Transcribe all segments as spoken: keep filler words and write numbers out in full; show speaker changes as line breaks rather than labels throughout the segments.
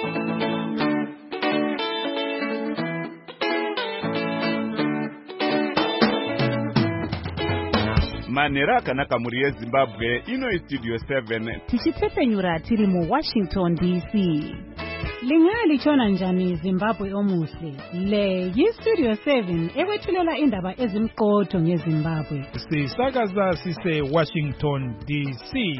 Manera akanaka muri yeZimbabwe ino istudio seven
tichitsepenyura tiri mu Washington D C. Lingali chona njani Zimbabwe omuhle. Le yistudio seven ekwethulela indaba ezimqotho ngeZimbabwe.
Sisakaza sise Washington D C.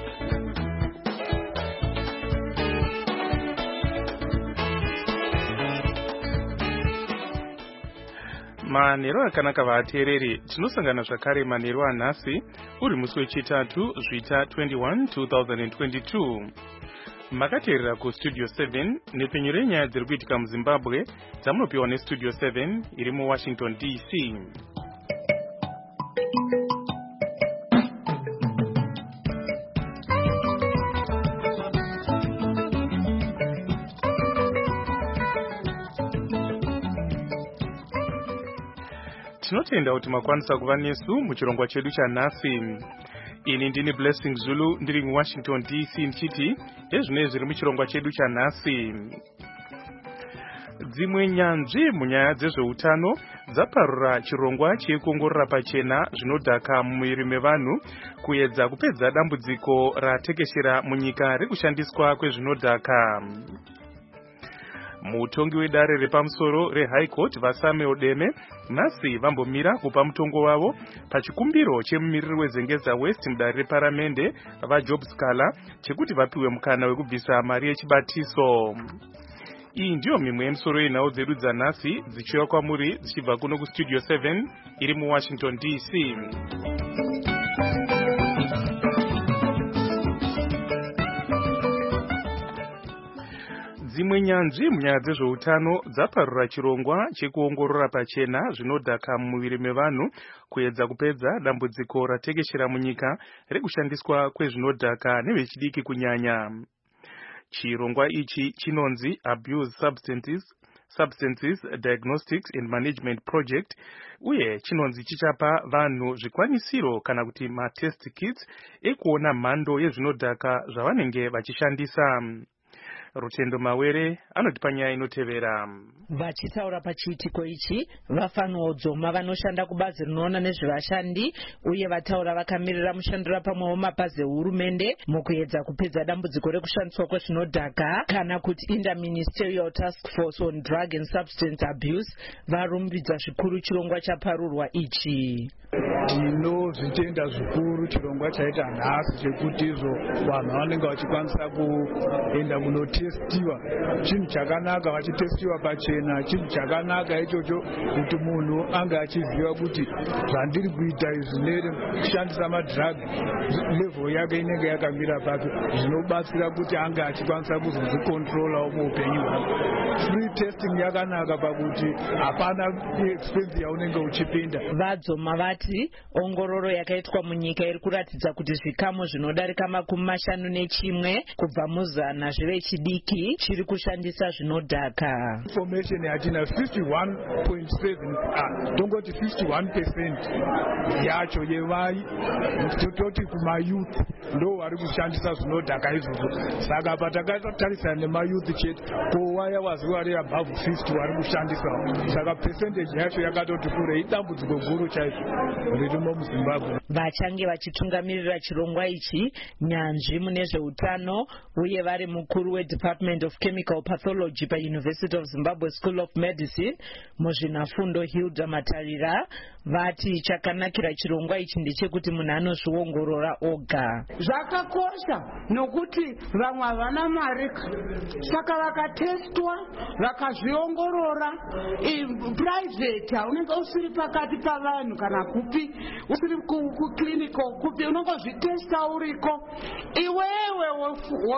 Manero akanaka vatereri tinosangana zvakare manero anhasi uri musi wechitatu zvita twenty-one twenty twenty-two. Makateerera kustudio seven nepenyu renyaya dziri kuitika muZimbabwe dzamunopiwa nestudio seven iri muWashington D C. Tinotenda kuti makwanisa kuva nesu muchirongwa chedu chanhasi. Ini ndini Blessing Zulu ndiri muWashington D C ndichiti ezvinei zviri muchirongwa chedu chanhasi. Dzimwe nyanzvi munyaya dzezveutano dzaparura chirongwa chekuongorora pachena zvinodhaka mumuviri mevanhu kuedza kupedza dambudziko ratekeshera munyika rekushandiswa kwezvinodhaka. Mutongi wedare repamusoro reHigh Court vaSamuel Deme nhasi vambomira kupa mutongo wavo pachikumbiro chemumiriri weZengeza West mudare reparamende vaJob Scala chekuti vapiwe mukana wekubvisa mari yechibatiso. Iyi ndiyo mimwe yemisoro yenhau dzedu dzanhasi dzichiuya kwamuri dzichibva kuno kustudio seven iri muWashington D C. Dzimwe nyanzvi munyaya dzezveutano dzaparura chirongwa chekuongorora pachena zvinodhaka mumuviri mevanhu kuedza kupedza dambudziko ratekeshera munyika rekushandiswa kwezvinodhaka nevechidiki kunyanya. Chirongwa ichi chinonzi Abuse Substances Substances Diagnostics and Management Project uye chinonzi chichapa vanhu zvikwanisiro kana kuti ma-test kits ekuona mhando yezvinodhaka zvavanenge vachishandisa. Rutendo Mawere anotipa nyaya inotevera.
Vachitaura pachiitiko ichi vafanwa dzoma vanoshanda kubazi rinoona nezvevashandi uye vataura vakamirira mushandira pamwewo mapazi ehurumende mukuedza kupedza dambudziko rekushandiswa kwezvinodhaka kana kuti Interministerial Task Force on Drug and Substance Abuse varumbidza zvikuru chirongwa chaparurwa ichi.
Tinozvitenda zvikuru chirongwa chaita nhasi chekuti izvo vanhu vanenge vachikwanisa kuenda kunotestiwa. Chinhu chakanaka vachitestiwa pachena, chinhu chakanaka ichocho kuti munhu ange achiziva kuti zvandiri kuita izvi nekushandisa madrug level yake inenge yakamira papi, zvinobatsira kuti ange achikwanisa kuzozvikontrolawo muupenyu hwake. Free testing yakanaka pakuti hapana expense yaunenge uchipinda.
Vadzoma vati ongororo yakaitwa munyika iri kuratidza kuti zvikamu zvinodarika makumi mashanu nechimwe kubva muzana zvevechidiki chiri kushandisa zvinodhaka.
Information yatina fifty-one point seven ah tongoti fifty-one percent yacho yevai tototi kumayouth ndo vari kushandisa zvinodhaka izvozvo. Saka patakatarisana nemayouth chete kowaya wazi vari above fifty vari kushandisa. Saka percentage yacho yakatoti kure idambudziko guru chaizvo ririmo muZimbabwe.
Vachange vachitungamirira chirongwa ichi nyanzvi mune zveutano uye vari mukuru weDepartment of Chemical Pathology paUniversity of Zimbabwe School of Medicine muzvinafundo Hilda Matarira vati chakanakira chirongwa ichi ndechekuti munhu anozviongorora oga.
Zvakakosha nokuti vamwe havana mari saka vakatestwa vakazviongorora private unenge usiri pakati pavanhu kana kupi usiri kuclinical kupi unongozvitesta uriko iwewe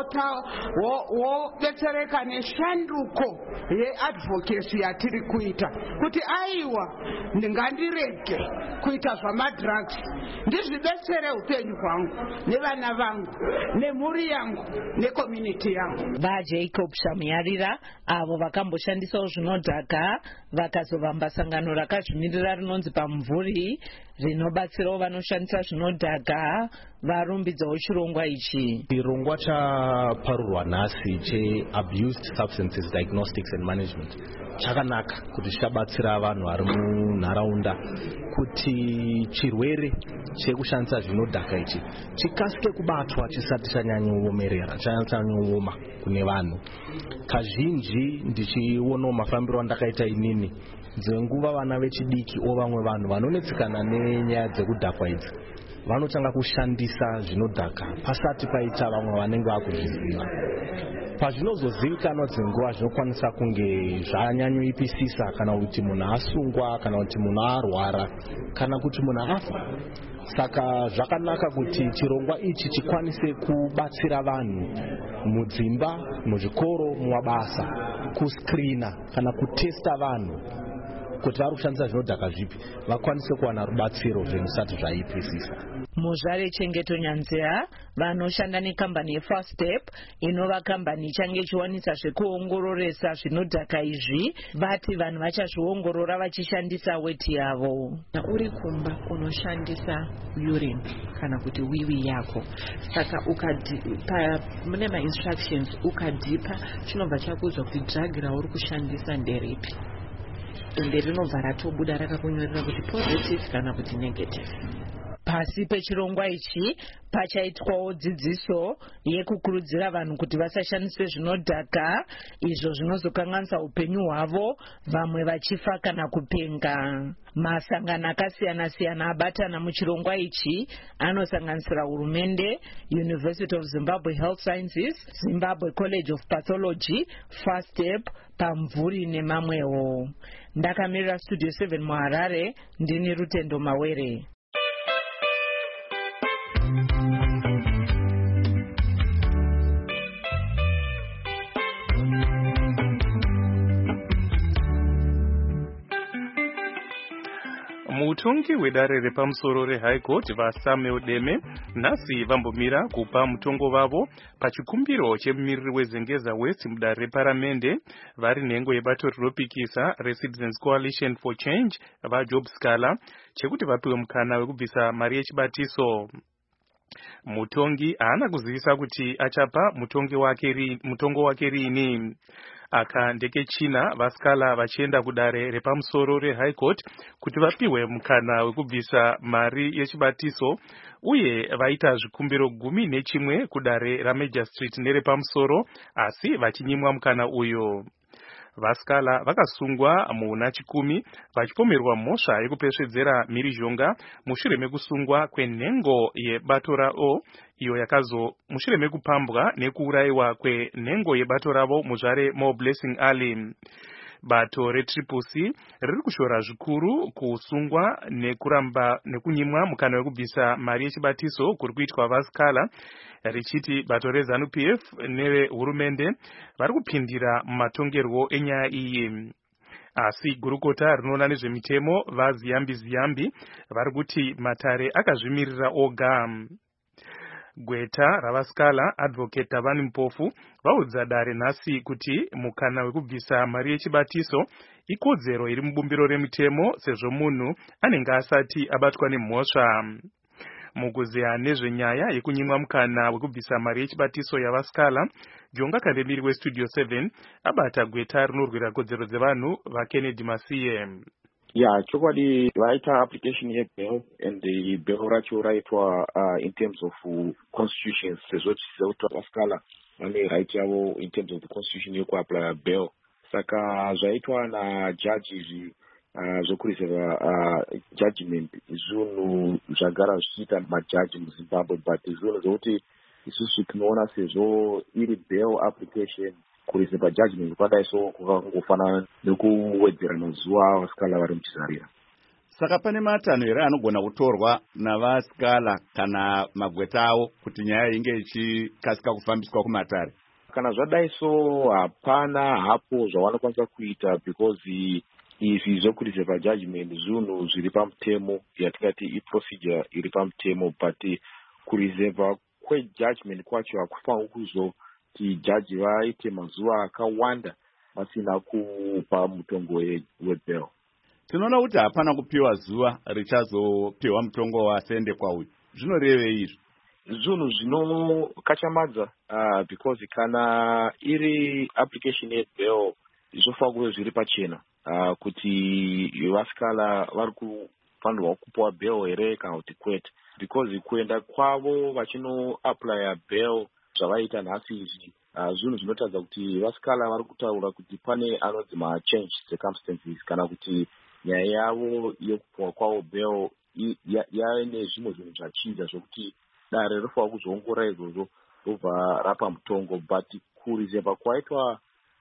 wobetsereka neshanduko yeadvocacy yatiri kuita kuti aiwa ndingandirege kuita zvamadrugs ndizvibetsere upenyu hwangu nevana vangu nemhuri yangu necommunity yangu.
VaJacob Shamuyarira avo vakamboshandisawo zvinodhaka vakazovamba sangano rakazvimirira rinonzi Pamvuri rinobatsirawo vanoshandisa zvinodhaka varumbidzawo chirongwa ichi.
chirongwa chaparurwa nhasi cheabused substances diagnostics and management chakanaka kuti chichabatsira vanhu vari munharaunda kuti chirwere chekushandisa zvinodhaka ichi chikasike kubatwa chisati chanyanyoomerera chanyanyoooma kune vanhu. Kazhinji ndichionawo mafambiro andakaita inini dzenguva vana vechidiki o vamwe vanhu vanonetsekana nenyaya dzekudhakwa idzi vanotanga kushandisa zvinodhaka pasati paita vamwe vanenge vakuzviziva. Pazvinozozivikanwa dzenguva zvinokwanisa kunge zvanyanyoipisisa kana kuti munhu asungwa kana kuti munhu arwara kana kuti munhu afa. Saka zvakanaka kuti chirongwa ichi chikwanise kubatsira vanhu mudzimba, muzvikoro, mumabasa kuscreena kana kutesta vanhu kuti vari kushandisa zvinodhaka zvipi vakwanise kuwana rubatsiro zvisati zvaipisisa.
Muzvare Chengeto Nyanzea vanoshanda nekambani yeFirst Step inova kambani ichange ichiwanisa zvekuongororesa zvinodhaka izvi vati vanhu vachazviongorora vachishandisa weti yavo.
Uri kumba unoshandisa urine kana kuti wiwi yako, saka ukadipa mune ma-instructions ukadipa chinobva chakuudzwa kuti drug rauri kushandisa nderipi ende rinobva ratobuda rakakunyorera kuti positive kana kuti negative.
Pasi pechirongwa ichi pachaitwawo dzidziso yekukurudzira vanhu kuti vasashandise zvinodhaka izvo zvinozokanganisa upenyu hwavo, vamwe vachifa kana kupenga. Masangano akasiyana siyana abatana muchirongwa ichi anosanganisira hurumende, University of Zimbabwe Health Sciences, Zimbabwe College of Pathology, First Step, Pamvuri nemamwewo. Ndakamirira Studio seven muHarare, ndini Rutendo Mawere.
Mutongi wedare repamusoro reHigh Court vaSamuel Deme nhasi vambomira kupa mutongo vavo pachikumbiro chemumiriri wezengeza West mudare reparamende vari nhengo yebato rinopikisa reCitizens Coalition for Change vaJob Scala chekuti vapiwe mukana wekubvisa mari yechibatiso. Mutongi haana kuzivisa kuti achapa mutongi wake ri, mutongo wake rini. Aka ndekechina vaScala vachienda kudare repamusoro reHigh Court kuti vapiwe mukana wekubvisa mari yechibatiso uye vaita zvikumbiro gumi nechimwe kudare raMajor Street nerepamusoro asi vachinyimwa mukana uyo. vaScala vakasungwa muna chikumi vachipomerwa mhosva yekupesvedzera mhirizhonga mushure mekusungwa kwenhengo yebato ravo iyo yakazo mushure mekupambwa nekuurayiwa kwenhengo yebato ravo muzvare Mo Blessing Ali. Bato reTriple C riri kushora zvikuru kusungwa nekuramba nekunyimwa mukana wekubvisa mari yechibatiso kuri kuitwa vaScala richiti bato reZANU-P F nevehurumende vari kupindira mumatongerwo enyaya iyi. Asi gurukota rinoona nezvemitemo vaZiyambi Ziyambi vari kuti matare akazvimirira oga. Gweta ravaScala Advocate Tavani Mpofu vaudza dare nhasi kuti mukana wekubvisa mari yechibatiso ikodzero iri mubumbiro remitemo sezvo munhu anenge asati abatwa nemhosva. Mukuzeya nezvenyaya yekunyimwa mukana wekubvisa mari yechibatiso yavaScala, Jonga Kandemiri weStudio seven abata gweta rinorwira kodzero dzevanhu vaKennedy Masiye.
Yeah, chokwadi vaita application yebail and the bail racho raitwa uh, in terms of uh, constitutions sezvo tichiziva vaScala vane right yavo in terms of the constitution yekuapply bail. Saka zvaitwa najudge uh, zvokuriseva uh, judgment zvinhu zvagara zvichiita majaji muZimbabwe, but zvinhu zvokuti isusu tinoona sezvo iri bail application kuriseva judgment kwadai so kungofanana nekuwedzera mazuva vaScala vari muchizarira.
Saka pane matanho here anogona kutorwa navaScala kana magweta avo kuti nyaya inge ichikasika kufambiswa kumatare?
Kana zvadai so hapana hapo zvavanokwanisa kuita because izvi zvokuriseva judgment zvinhu zviri pamutemo yatingati iprocedure iri pamutemo, but kuriseva kwejudgment kwacho hakufaniri kuzo kuti jaji vaite mazuva akawanda vasina kupa mutongo webail.
Tinoona kuti hapana kupiwa zuva richazopiwa mutongo wasende kwauyu. Zvinorevei izvi?
zvinhu zvinokachamadza uh, because kana iri application yebail zvofanira kuve zviri pachena uh, kuti vasikala vari kufanirwa kupiwa bail here kana kuti kwete, because kuenda kwavo vachinoaplya bail zvavaita nhasi izvi uh, zvinhu zvinotaridza kuti vasikala vari kutaura kuti pane anodzi machange circumstances kana kuti nyaya yavo yekupiwa kwavo bail yave nezvimwe zvinhu zvachinja zvokuti dare rinofanira kuzoongorora izvozvo robva rapa mutongo. But kurizeva kwaitwa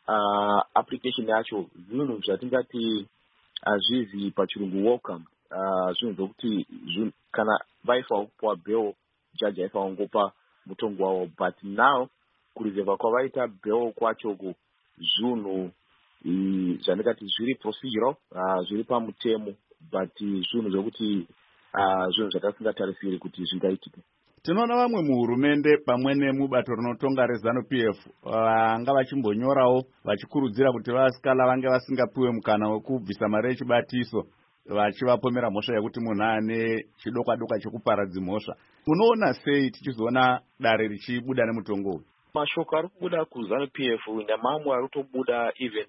uh, application yacho zvinhu zvatingati hazvizi pachirungu welcome, uh, zvinhu zvokuti kana vaifanira kupiwa bail jaji aifanira kungopa mutongo wavo. But now kurizeva kwavaita bail kwachoko zvinhu zvandikati zviri procedural, uh, zviri pamutemo, but zvinhu zvokuti uh, zvinhu zvatasingatarisiri kuti zvingaitike.
Tinoona vamwe muhurumende pamwe nemubato rinotonga rezanu P F vanga vachimbonyorawo vachikurudzira kuti vasikala vange vasingapiwe mukana wekubvisa mari yechibatiso, vachivapomera mhosva yekuti munhu ane chidokwa dokwa chekuparadza mhosva. Unoona sei tichizoona dare richibuda nemutongo uyu?
Mashoko ari kubuda kuzanu P F namamwe ari kutobuda even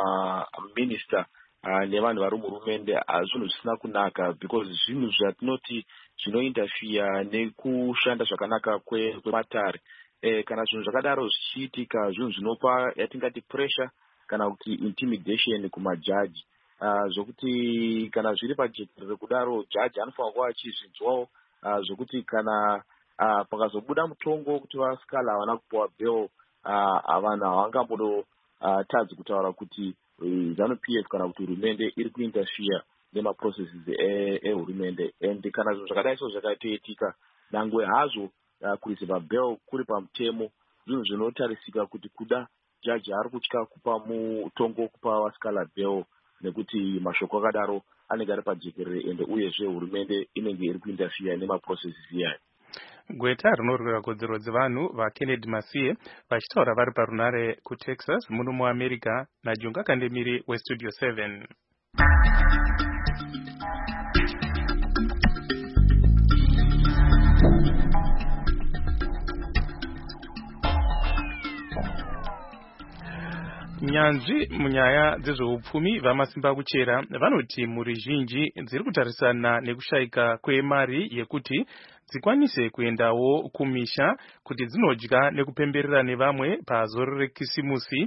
kumaminista uh, nevanhu vari muhurumende zvinhu zvisina kunaka, because zvinhu zvatinoti zvinointerfere nekushanda zvakanaka kwematare. Eh, kana zvinhu zvakadaro zvichiitika zvinhu zvinopa yatingati pressure kana kuti intimidation kumajaji, uh, zvokuti kana zviri pajekerere kudaro jaji anofanira kuva achizvinzwawo, uh, zvokuti kana uh, pakazobuda mutongo kuti vasikala havana kupiwa bail, uh, vanhu havangambodo uh, tadzi kutaura kuti zanu P F kana kuti hurumende iri kuinterfere nemaprocesses ehurumende. And kana zvinhu zvakadai so zvakatoitika nangwe hazvo uh, kurizeva bail kuri pamutemo, zvinhu zvinotarisika kuti kuda jaji ari kutya kupa mutongo kupa vasikala bail nekuti mashoko akadaro anenge ari pajekerere ende uyezve hurumende inenge iri kuinterfere nemaprocesses iyayo.
Gweta rinorwira kodzero dzevanhu vaKennedy Masiye vachitaura vari parunare kuTexas muno muAmerica naJunga Kandemiri weStudio seven. Nyanzvi munyaya dzezveupfumi vamasimba kuchera vanoti mhuri zhinji dziri kutarisana nekushayika kwemari yekuti dzikwanise kuendawo kumisha kuti dzinodya nekupemberera nevamwe pazoro rekisimusi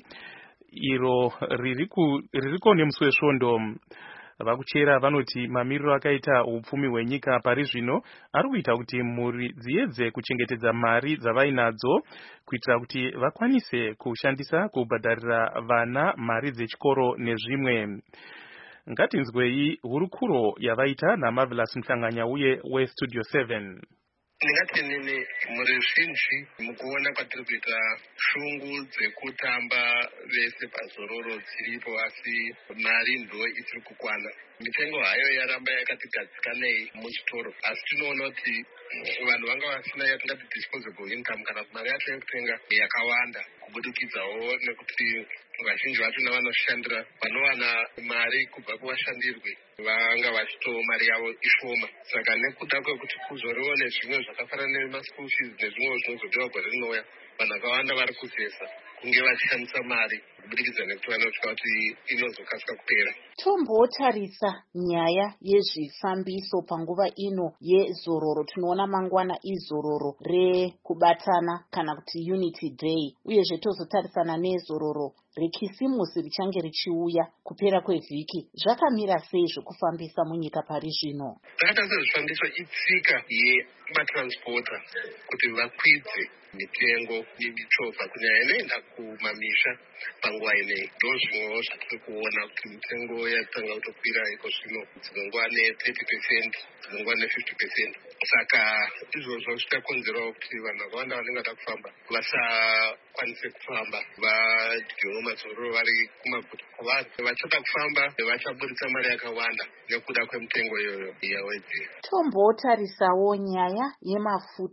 iro ririko nemusi wesvondo. Vakuchera vanoti mamiriro akaita upfumi hwenyika pari zvino ari kuita kuti mhuri dziedze kuchengetedza mari dzavainadzo kuitira kuti vakwanise kushandisa kubhadharira vana mari dzechikoro nezvimwe. Ngatinzwei hurukuro yavaita naMarvelous Mhlanganya uye weStudio seven.
Ndingati nini muri zhinji mukuona kwatiri kuita shungu dzekutamba vese pazororo dziripo, asi mari ndo isiri kukwana. Mitengo hayo yaramba yakatigadzikanei muchitoro, asi tinoona kuti vanhu vanga vasina yatingati disposable income kana mari yacho yekutenga yakawanda, kubudikidzawo nekuti vazhinji vacho navanoshandira vanowana mari kubva kuvashandirwi vanga vachitowo mari yavo ishoma. Saka nekuda kwekuti kuzoriwo nezvimwe zvakafanana nemaschool fees nezvimwe zvinozodiwa gore rinouya, vanhu vakawanda vari kuzesa kunge vachishandisa mari kubudikidza nekuti vanotya kuti inozokasika kupera.
Tombotarisa nyaya yezvifambiso panguva ino yezororo. Tinoona mangwana izororo rekubatana kana kuti Unity Day, uyezve tozotarisana nezororo rekisimusi richange richiuya kupera kwevhiki. Zvakamira sei zvekufambisa munyika pari zvino?
Zvakaita sezvifambiso itsika yematransporta kuti vakwidze mitengo yemichovha kunyanya inoenda kumamisha panguva ineyi. Ndo zvimwewo zvatiri kuona kuti mitengo yatanga kutokwira iko zvino, dzinonguva ne-thirty percent, dzinonguva ne-fifty percent. Saka izvozvo zvikakonzerawo kuti vanhu vakawanda vanenge vada kufamba vasakwanise kufamba, vadyiwo mazororo vari kumaguta kwavari. Vachada kufamba vachaburitsa mari yakawanda nekuda kwemitengo iyoyo yawedzera.
Tombotarisawo nyaya yemafuta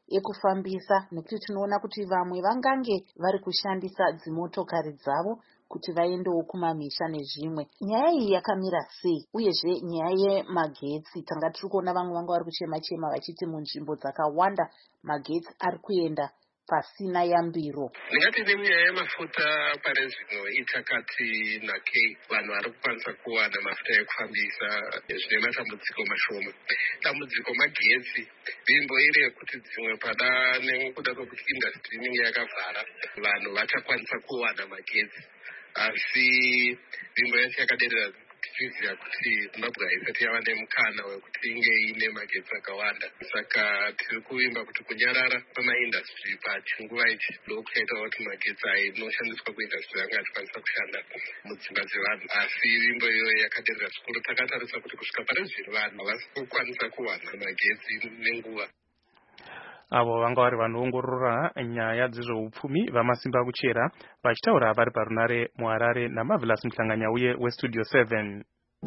ekufambisa, nekuti tinoona kuti vamwe vangange vari kushandisa dzimotokari dzavo kuti vaendewo kumamisha nezvimwe. Nyaya iyi yakamira sei? Uyezve nyaya yemagetsi, tanga tiri kuona vamwe vanga vari kuchema chema vachiti munzvimbo dzakawanda magetsi ari kuenda pasina yambiro.
Ndingati nenyaya yemafuta pari zvino itakati nakei, vanhu vari kukwanisa kuwana mafuta ekufambisa zvine matambudziko mashoma. Dambudziko magetsi, nzvimbo iri yekuti dzimwe pada nekuda kwekuti industry inenge yakavhara, vanhu vachakwanisa kuwana magetsi. Asi nzvimbo yacho yakaderera tichiziva kuti Zimbabwe haisati yava nemukana wekuti inge ine magetsi akawanda. Saka tiri kuvimba kuti kunyarara kwemaindastry pachinguva ichi ndokuchaita kuti magetsi ainoshandiswa kuindastry anga achikwanisa kushanda mudzimba dzevanhu. Asi nzvimbo iyoyo yakaderera zvikuru. Takatarisa kuti kusvika pari zvino vanhu havasi kukwanisa kuwana magetsi nenguva.
Avo vanga vari vanoongorora nyaya dzezveupfumi vamasimba kuchera vachitaura vari parunare muHarare naMarvelous Mhlanganyauye weStudio seven.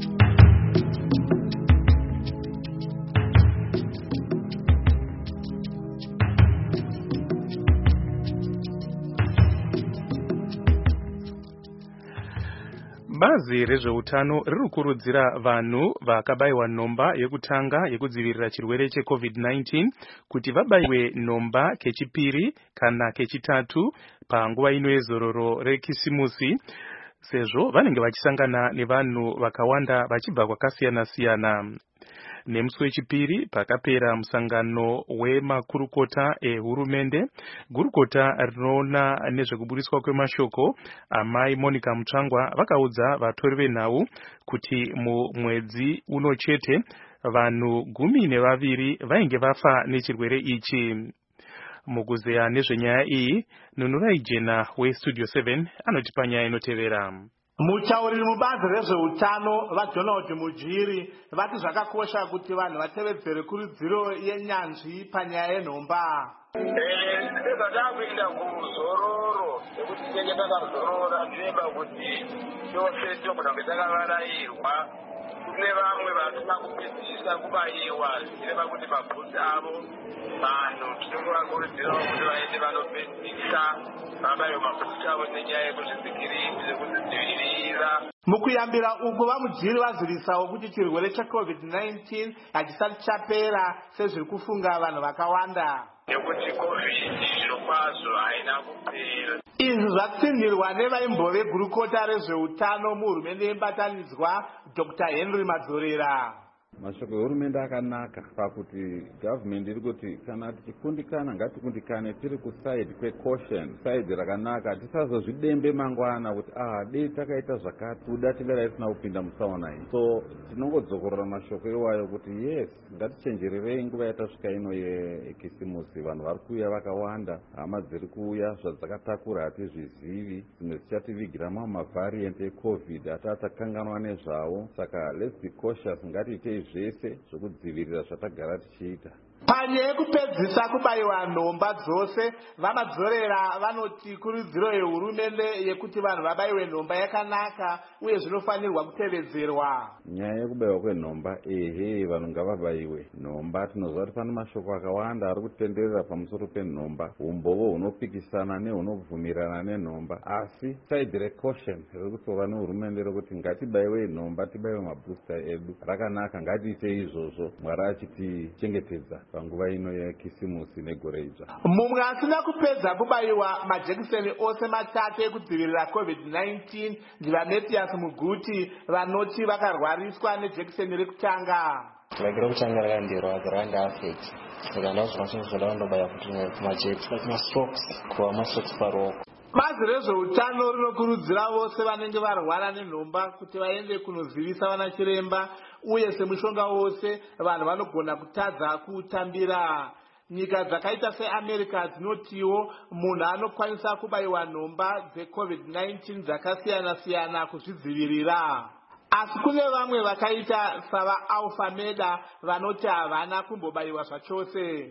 Bazi rezveutano riri kukurudzira vanhu vakabayiwa nhomba yekutanga yekudzivirira chirwere checovid nineteen kuti vabayiwe nhomba kechipiri kana kechitatu panguva ino yezororo rekisimusi, sezvo vanenge vachisangana nevanhu vakawanda vachibva kwakasiyana siyana. Nemusi wechipiri pakapera musangano wemakurukota ehurumende, gurukota rinoona nezvekuburiswa kwemashoko amai Monica Mutsvangwa vakaudza vatori venhau kuti mumwedzi uno chete vanhu gumi nevaviri vainge vafa nechirwere ichi. Mukuzeya nezvenyaya iyi, Nunurai Jena weStudio seven anotipa nyaya inotevera.
Mutauriri mubazi rezveutano vaDonald Mujiri vati zvakakosha kuti vanhu vatevedzere kurudziro yenyanzvi panyaya yenhomba.
Ndinenge takuenda kuzororo nekuti tinenge takazorora zvinemba kuti tose togona kunge takavarayirwa. Kune vamwe vasina kupedzisa kubayiwa zvichireva kuti mabvudzi avo vanhu tinokuvakurudzira kuti vaende vanopedzisa vabayiwe mabvudzi avo nenyaya yekuzvidzikiridza nekuzvidzivirira.
Mukuyambira uku vaMujiri vazivisawo kuti chirwere checovid nineteen hachisati chapera sezviri kufunga vanhu vakawanda.
Nekuti covid zvirokwazvo haina kupera.
Izvi zvatsinhirwa nevaimbove gurukota rezveutano muhurumende yembatanidzwa Doctor Henry Madzorera.
Mashoko ehurumende akanaka pakuti government iri kuti kana tichikundikana ngatikundikane tiri kuside kwecaution, side rakanaka, tisazozvidembe mangwana kuti ah dei takaita zvakati kuda tivera isina kupinda mutsaona iyi. So tinongodzokorora mashoko iwayo kuti yes, ngatichenjererei nguva yatasvika ino yekisimusi. Vanhu vari kuuya vakawanda, hama dziri kuuya zvadzakatakura hatizvizivi, dzimwe dzichativigira mamwe mavariant ecovid hatatakanganwa nezvawo. Saka let's be cautious, ngatiitei zvese zvokudzivirira zvatagara tichiita.
Panyaya yekupedzisa kubayiwa nhomba dzose, vaMadzorera vanoti kurudziro yehurumende yekuti vanhu vabayiwe nhomba yakanaka uye zvinofanirwa kutevedzerwa.
Nyaya yekubayiwa kwenhomba, ehe, vanhu ngavabayiwe nhomba. Tinoziva kuti pane mashoko akawanda ari kutenderera pamusoro penhomba, umbovo hunopikisana nehunobvumirana nenhomba, asi side recaution riri kutorwa nehurumende rekuti ngatibayiwe nhomba, tibayiwe mabooster edu rakanaka, ngatiite izvozvo, Mwari achitichengetedza panguva ino yekisimusi negore idzva.
Mumwe asina kupedza kubayiwa majekiseni ose matatu ekudzivirira covid nineteen ndivaMathias Muguti vanoti vakarwariswa nejekiseni rekutanga.
Like rekutanga rakandirwa rakandiafect. Saka ndazvina zvinhu ndobaya kuti majekiseni mastrokes kuva mastrokes paroko.
Bazi rezveutano rinokurudzira vose vanenge varwara nenhomba kuti vaende kunozivisa vana chiremba, uye semushonga wose vanhu vanogona kutadza kutambira. Nyika dzakaita seAmerica dzinotiwo munhu anokwanisa kubayiwa nhomba dzecovid nineteen dzakasiyana siyana kuzvidzivirira. Asi kune vamwe vakaita sava Alpha Meda vanoti havana kumbobayiwa zvachose.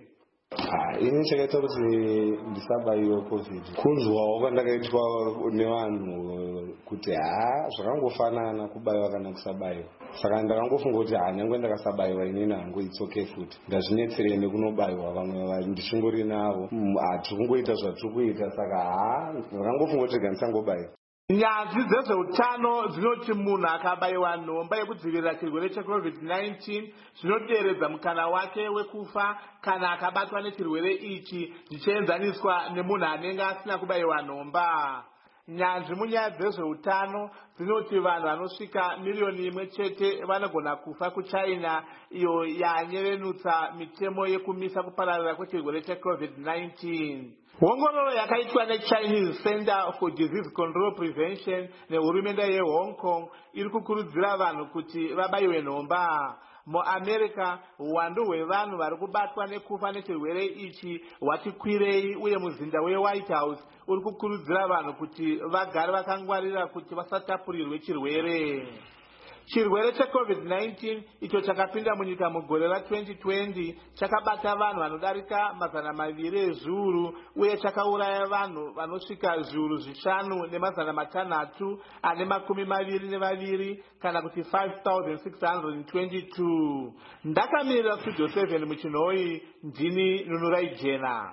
ini chakaita kuti ndisabaiwe covid kunzwawo kwandakaitwa nevanhu kuti ha zvakangofanana kubaiwa kana kusabaiwa, saka ndakangofunga kuti ha nyangwe ndakasabaiwa inini hangu it's okay futi ngazvinetsere nekunobaiwa vamwe ndichingori navo hatiri kungoita zvatiri kuita, saka ha ndakangofunga kuti ndisangobaiwa.
Nyanzvi dzezveutano dzinoti munhu akabaiwa nhomba yekudzivirira chirwere checovid nineteen zvinoderedza mukana wake wekufa kana akabatwa nechirwere ichi zvichienzaniswa nemunhu anenge asina kubaiwa nhomba. Nyanzvi munyaya dzezveutano dzinoti vanhu vanosvika miriyoni imwe chete vanogona kufa kuchina, iyo yanyevenutsa mitemo yekumisa kupararira kwechirwere checovid nineteen. Ongororo yakaitwa neChinese Center for Disease Control Prevention nehurumende yeHong Kong iri kukurudzira vanhu kuti vabaiwe nhomba. MuAmerica, uwandu hwevanhu vari kubatwa nekufa nechirwere ichi hwati kwirei, uye muzinda weWhite House uri kukurudzira vanhu kuti vagare vakangwarira kuti vasatapurirwe chirwere. Chirwere checovid nineteen icho chakapinda munyika mugore ra-twenty twenty chakabata vanhu vanodarika mazana maviri ezviuru uye chakauraya vanhu vanosvika zviuru zvishanu nemazana matanhatu ane makumi maviri nevaviri kana kuti five thousand six hundred twenty-two. Ndakamirira Studio seven muchinhoi, ndini Nunurai Jena.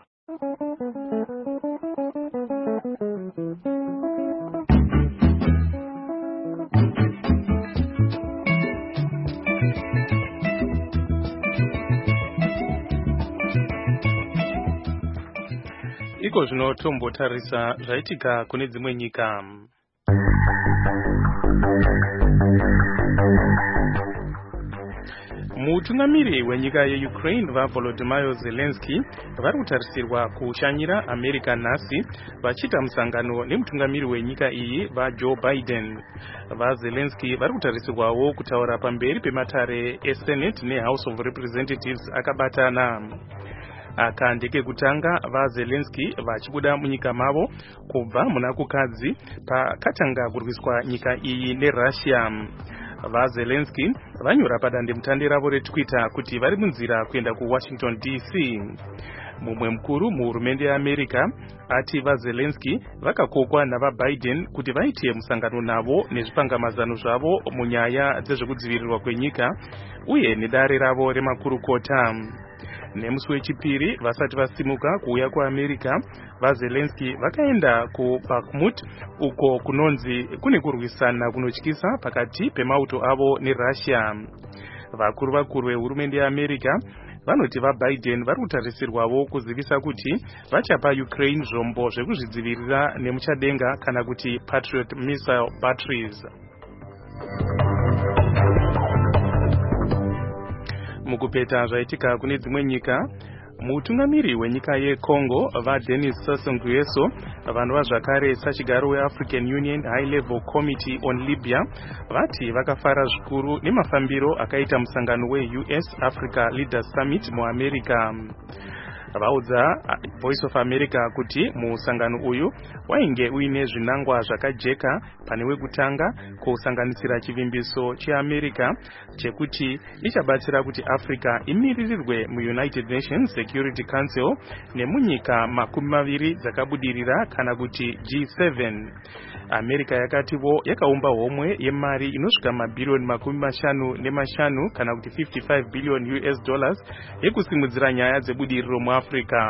Iko zvino tombotarisa zvaitika kune dzimwe nyika. Mutungamiri wenyika yeUkraine vaVolodymyr Zelensky vari kutarisirwa kushanyira America nhasi vachiita musangano nemutungamiri wenyika iyi vaJoe Biden. VaZelensky vari kutarisirwawo kutaura pamberi pematare eSenate neHouse of Representatives akabatana. Aka ndekekutanga vaZelensky vachibuda munyika mavo kubva muna kukadzi pakatanga kurwiswa nyika iyi neRussia. VaZelensky vanyora padandemutande ravo reTwitter kuti vari munzira kuenda kuWashington D C. Mumwe mukuru muhurumende yeAmerica ati vaZelensky vakakokwa navaBiden kuti vaite musangano navo nezvipangamazano zvavo munyaya dzezvekudzivirirwa kwenyika uye nedare ravo remakurukota. Nemusi wechipiri vasati vasimuka kuuya kuAmerica, vaZelensky vakaenda kuBakhmut uko kunonzi kune kurwisana kunotyisa pakati pemauto avo neRussia. Vakuru vakuru vehurumende yeAmerica vanoti vaBiden vari kutarisirwawo kuzivisa kuti vachapa Ukraine zvombo zvekuzvidzivirira nemuchadenga kana kuti Patriot missile batteries. Mukupeta zvaitika kune dzimwe nyika, mutungamiri wenyika yeCongo vaDenis Sassou Nguesso vanova zvakare sachigaro weAfrican Union High Level Committee on Libya vati vakafara zvikuru nemafambiro akaita musangano weU S Africa Leaders Summit muAmerica. Vaudza Voice of America kuti musangano uyu wainge uine zvinangwa zvakajeka pane wekutanga kusanganisira chivimbiso cheAmerica chekuti ichabatsira kuti Africa imiririrwe muUnited Nations Security Council nemunyika makumi maviri dzakabudirira kana kuti G seven. America yakativo yakaumba homwe yemari inosvika mabhirioni makumi mashanu nemashanu kana kuti fifty-five billion U S dollars yekusimudzira nyaya dzebudiriro muAfrica.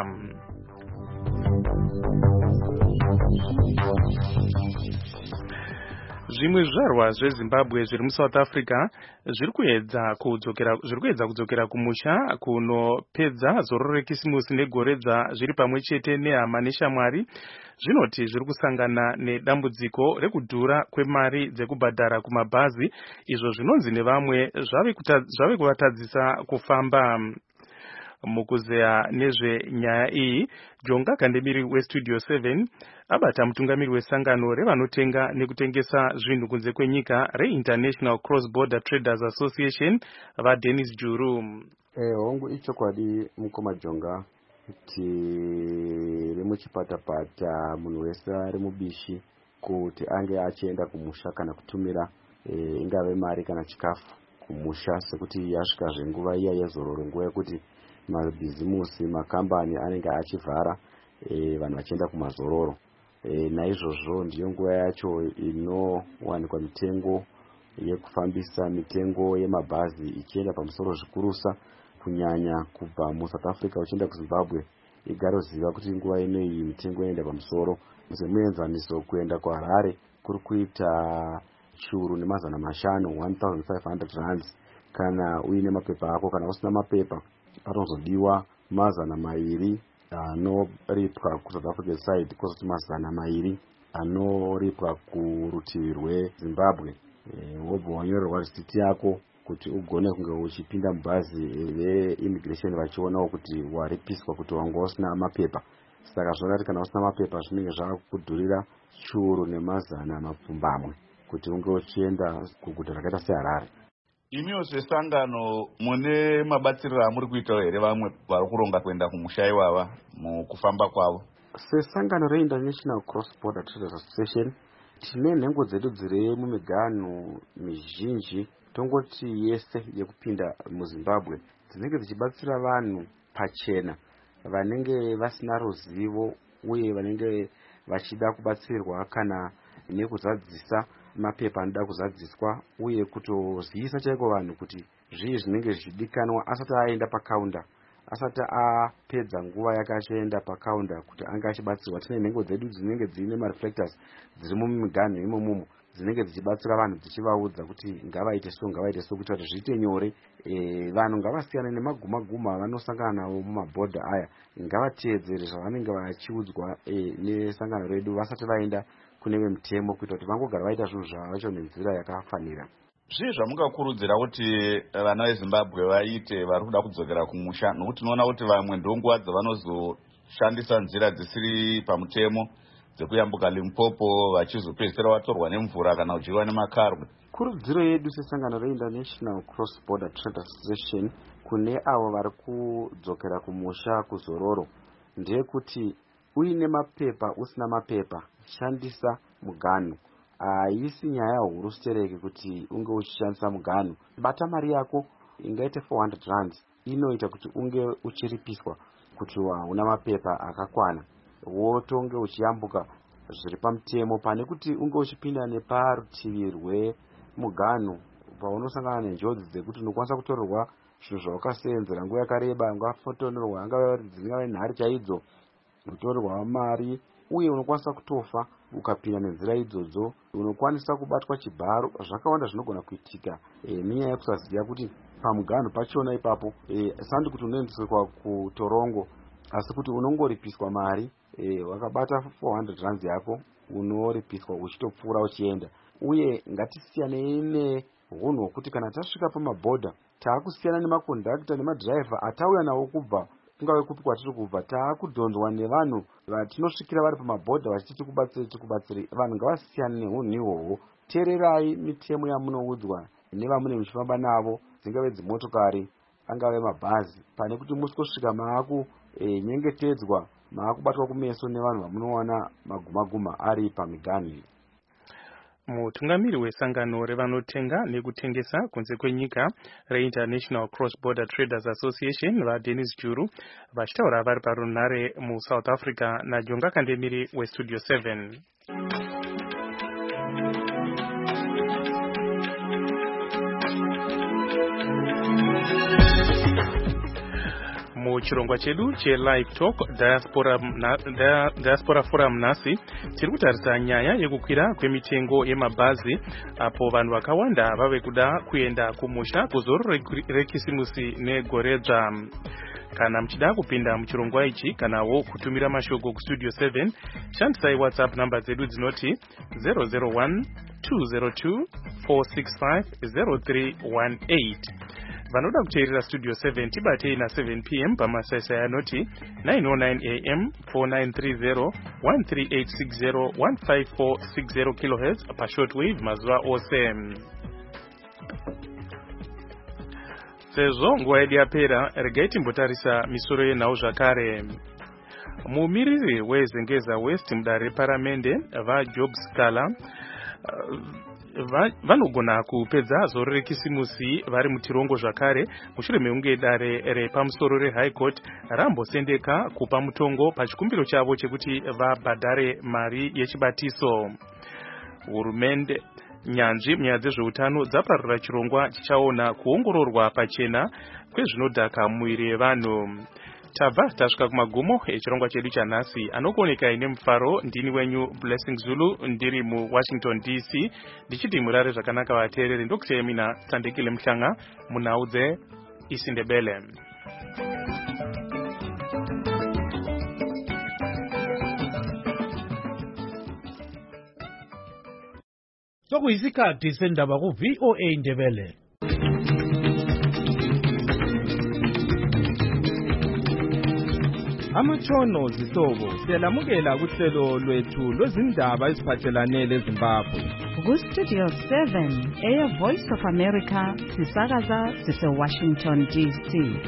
Zvimwe zvizvarwa zveZimbabwe zviri muSouth Africa zviri kuedza kudzokera zviri kuedza kudzokera kumusha kunopedza zororo rekisimusi negoredza zviri pamwe chete nehama neshamwari. Zvinoti zviri kusangana nedambudziko rekudhura kwemari dzekubhadhara kumabhazi, izvo zvinonzi nevamwe zvave kuvatadzisa kufamba. Mukuzeya nezvenyaya iyi, Jonga Kandemiri weStudio seven abata mutungamiri wesangano revanotenga nekutengesa zvinhu kunze kwenyika reInternational Cross Border Traders Association vaDennis Juru.
Eh, hongu ichokwadi mukoma Jonga kuti remuchipata-pata munhu wese ari mubishi kuti ange achienda kumusha kana kutumira e, ingave mari kana chikafu kumusha, sekuti yasvika zvenguva iya yezororo, nguva yekuti mabhizimusi makambani anenge achivhara e, vanhu vachienda kumazororo. E, naizvozvo ndiyo nguva yacho inowanikwa mitengo yekufambisa, mitengo yemabhazi ichienda pamusoro zvikurusa, kunyanya kubva muSouth Africa uchienda kuZimbabwe. Igaro ziva kuti nguva ino iyi mitengo inoenda pamusoro. Semuenzaniso kuenda kuHarare kuri kuita chiuru nemazana mashanu one thousand five hundred rands. Kana uine mapepa ako, kana usina mapepa panozodiwa mazana mairi anoripwa kuSouth African side, kwozoti mazana mairi anoripwa kurutivi rweZimbabwe. E, wobva wanyorerwa risiti yako kuti ugone kunge uchipinda mubhazi veimmigration vachionawo kuti waripiswa kuti wanga usina mapepa. Saka zvakati kana usina mapepa zvinenge zvakudhurira chiuru nemazana mapfumbamwe kuti unge uchienda kuguta rakaita seHarare.
Imiwo sesangano mune mabatsiriro amuri kuitawo here vamwe vari kuronga kuenda kumusha ivava mukufamba kwavo?
Sesangano reInternational Cross Border Traders Association tine nhengo dzedu dziri mumiganhu mizhinji, tongoti yese yekupinda muZimbabwe, dzinenge dzichibatsira vanhu pachena vanenge vasina ruzivo uye vanenge vachida kubatsirwa kana nekuzadzisa mapepa anoda kuzadziswa, uye kutozivisa chaiko vanhu kuti zvii zvinenge zvichidikanwa asati aenda pakaunda, asati apedza nguva yake achienda pakaunda kuti anga achibatsirwa. Tine nhengo dzedu dzinenge dzine mareflectors dziri mumiganhu imomo dzinenge dzichibatsira vanhu dzichivaudza kuti ngavaite so ngavaite so kuitira kuti zviite nyore. E, vanhu ngavasiyane nemaguma guma vanosangana navo mumabhodha aya, ngavateedzere zvavanenge vachiudzwa e, nesangano redu vasati vaenda kune vemutemo, kuitira kuti vangogara vaita zvinhu zvavacho nenzira yakafanira.
Zvii zvamungakurudzira kuti vana veZimbabwe vaite vari kuda kudzokera kumusha? Nokuti tinoona kuti vamwe ndonguva dzavanozoshandisa nzira dzisiri pamutemo dzekuyambuka Limpopo vachizopedzisira vatorwa nemvura kana kudyiwa nemakarwe.
Kurudziro yedu sesangano reInternational Cross Border Traders Association kune avo vari kudzokera kumusha kuZororo ndeyekuti uine mapepa usina mapepa shandisa muganhu. Haisi nyaya huru stereke kuti unge uchishandisa muganhu. Bata mari yako ingaite four hundred rands inoita kuti unge uchiripiswa kuti una mapepa akakwana, wotonge uchiyambuka zviri pamutemo, pane kuti unge uchipinda neparutivi rwemuganhu paunosangana nenjodzi dzekuti unokwanisa kutorerwa zvinhu zvawakaseenzera nguva yakareba, ungafotonerwa angave dzingave nhare chaidzo, unotorerwa mari uye unokwanisa kutofa ukapinda nenzira idzodzo. Unokwanisa kubatwa chibharo. Zvakawanda zvinogona kuitika e, nenyaya yekusaziva kuti pamuganhu pachona ipapo e, sandi kuti unoendeswa kutorongo, asi kuti unongoripiswa mari e, wakabata four hundred rands yako unoripiswa uchitopfuura uchienda. Uye ngatisiyane nehunhu hwokuti kana tasvika pamabhodha taakusiyana nemakondakta nemadhiraivha atauya nawo kubva kungave kupi kwatiri kubva, taakudhonzwa nevanhu vatinosvikira vari pamabhodha vachiti tikubatsire tikubatsire. Vanhu ngavasiyane nehunhu ihwohwo. Teererai mitemo yamunoudzwa nevamune muchifamba navo, dzingave dzimotokari angave mabhazi, pane kuti musvika maaku e, nyengetedzwa, maakubatwa kumeso nevanhu vamunowana maguma guma ari pamiganhu.
Mutungamiri wesangano revanotenga nekutengesa kunze kwenyika reInternational Cross Border Traders Association vaDennis Juru vachitaura vari parunhare muSouth Africa naJonga Kandemiri weStudio seven. Muchirongwa chedu cheLive Talk Diaspora, na, dia, Diaspora Forum nhasi tiri kutarisa nyaya yekukwira kwemitengo yemabhazi apo vanhu vakawanda vave kuda kuenda kumusha kuzororo rekisimusi negoredzva. Kana mchida kupinda muchirongwa ichi kanawo kutumira mashoko kuStudio seven, shandisai WhatsApp namba dzedu dzinoti zero zero one two zero two four six five zero three one eight. Vanoda kuteerera Studio seven tibatei na seven p m pamasaisai anoti nine oh nine a m four nine three zero one three eight six zero one five four six zero kilohertz pashortwave mazuva ose. Sezvo nguva yedu yapera, regai timbotarisa misoro yenhau zvakare. Mumiriri weZengeza West mudare reparamende vaJob Scala vanogona kupedza zoro rekisimusi vari mutirongo zvakare mushure mekunge dare repamusoro rehigh court rambosendeka kupa mutongo pachikumbiro chavo chekuti vabhadhare mari yechibatiso. Hurumende nyanzvi munyaya dzezveutano dzaparura chirongwa chichaona kuongororwa pachena kwezvinodhaka mumuviri yevanhu. Tabva tasvika kumagumo echirongwa chedu chanhasi. Anokuoneka ine mufaro ndini wenyu Blessing Zulu ndiri muWashington D C ndichiti murare zvakanaka vateereri. Ndokusiyai mina Tandekile Mhlanga munhau dzeIsindebele.
Sokuyisikhathi sendaba ku V O A Ndebele.
Amatshono zihlobo siyalamukela kuhlelo lwethu lwezindaba eziphathelane leZimbabwe.
Ku Studio seven eya Voice of America sisakaza sise Washington D C.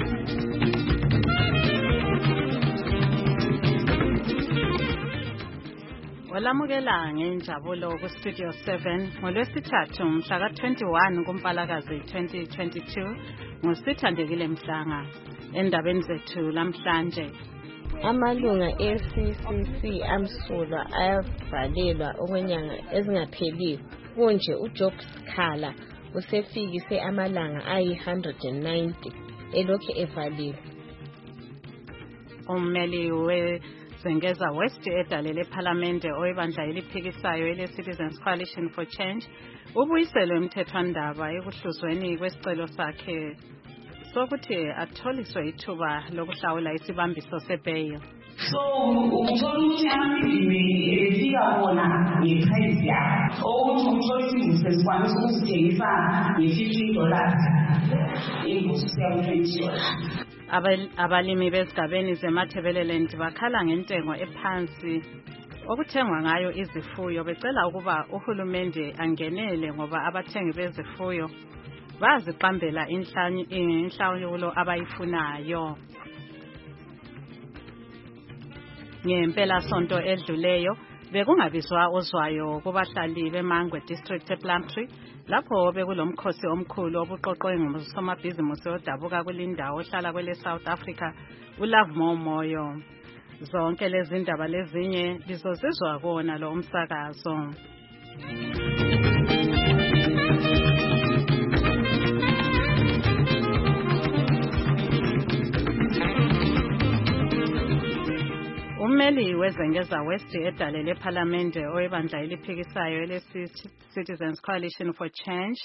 Olamukela ngenjabulo ku Studio seven ngolwesithathu mhla ka twenty-one kuMpalakazi twenty twenty-two ngosithandekile Mhlanga. Endabeni zethu lamhlanje
amalunga e-C C C amsulwa ayavalelwa okwenyanga ezingapheliyo kunje uJob Sikhala usefikise amalanga ayi one hundred ninety elokhu evaliwe.
Ummeli weZengeza West edalele eParliament oyibandla eliphikisayo ele-Citizens Coalition for Change ubuyiselwe umthethwandaba ekuhluzweni kwesicelo sakhe sokuthi atholiswe ithuba lokuhlawula isibambiso sebail.
So uthola ukuthi amabhizinisi efika bona ngeprice yakho ukuthi uthola izinto sesikwanisa ukuzithengisa nge-fifteen dollars ingosi ya twenty dollars.
Abalimi bezigabeni zeMathebeleland bakhala ngentengo ephansi okuthengwa ngayo izifuyo becela ukuba uhulumende angenele ngoba abathengi bezifuyo baziqambela inhlawulo abayifunayo. Ngempela sonto edluleyo bekungabizwa ozwayo kubahlali beMangwe district ePlumtree lapho bekulomkhosi omkhulu obuqoqwe ngusomabhizinisi odabuka kulindawo ohlala kwele South Africa uLove Momoyo. Zonke lezi ndaba lezinye lizozizwa kona lo umsakazo. Ummeli weZengeza West edalele eParliament oyibandla eliphikisayo ele-Citizens Coalition for Change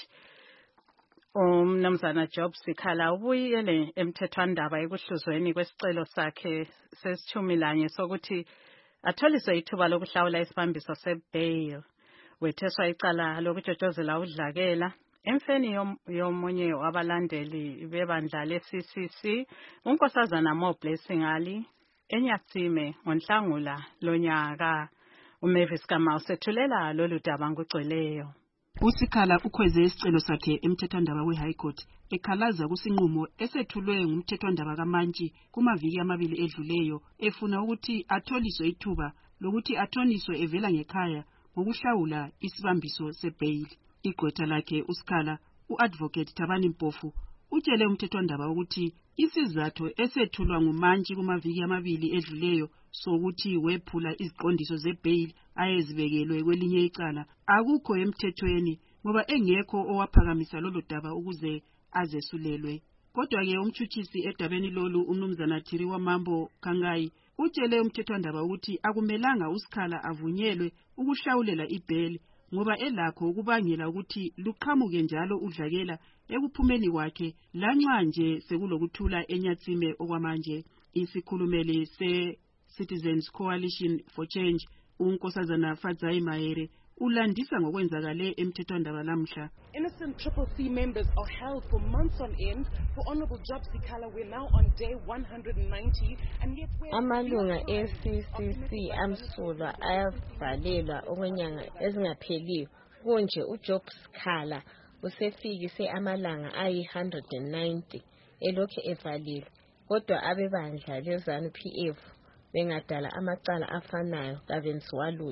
umnumzana Job Sikhala ubuyele emthethwandaba ekuhluzweni kwesicelo sakhe sesithumilanye sokuthi atholiswe ithuba lokuhlawula isibambiso sebail. Wetheswa icala lokujojozela udlakela emfeni yomunye wabalandeli bebandla le-C C C unkosazana Mo Blessing Ali Enyatsime ngoNhlangula lonyaka. uMavis Kamau sethulela lolu daba ngugcweleyo.
Usikhala ukhweze isicelo sakhe emthethwandaba weHigh Court ekhalaza kusinqumo esethulwe ngumthethwandaba kaMantshi kumaviki amabili edluleyo efuna ukuthi atholiswe ithuba lokuthi athoniswe evela ngekhaya ngokuhlawula isibambiso sebail. Igqwetha lakhe uSikhala uAdvocate Thabani Mpofu utshele umthethwandaba ukuthi isizathu esethulwa nguMantshi kumaviki amabili edluleyo sokuthi wephula iziqondiso zebail ayezibekelwe kwelinye icala akukho emthethweni ngoba engekho owaphakamisa lolu daba ukuze azesulelwe. Kodwa ke umtshutshisi edabeni lolu uMnumzana Thiriwa Mambo Kangai utshele umthethwandaba ukuthi akumelanga uSikhala avunyelwe ukuhlawulela ibail ngoba elakho ukubangela ukuthi luqhamuke njalo udlakela ekuphumeni kwakhe lanxa nje sekulokuthula Enyatsime okwamanje. Isikhulumeli se-Citizens Coalition for Change unkosazana Fadzai Mahere ulandisa ngokwenzakale emthethwandaba namhla.
Innocent Triple C members are held for months on end. For Honorable Job Sikhala, we're now on day one hundred ninety, and yet we're...
Amalunga e-C C C amsulwa ayavalelwa okwenyanga ezingapheliyo kunje uJob Sikhala usefikise amalanga ayi one hundred ninety elokhu evaliwe. Kodwa abebandla leZANU P F bengadala amacala afanayo kabenziwa lutho.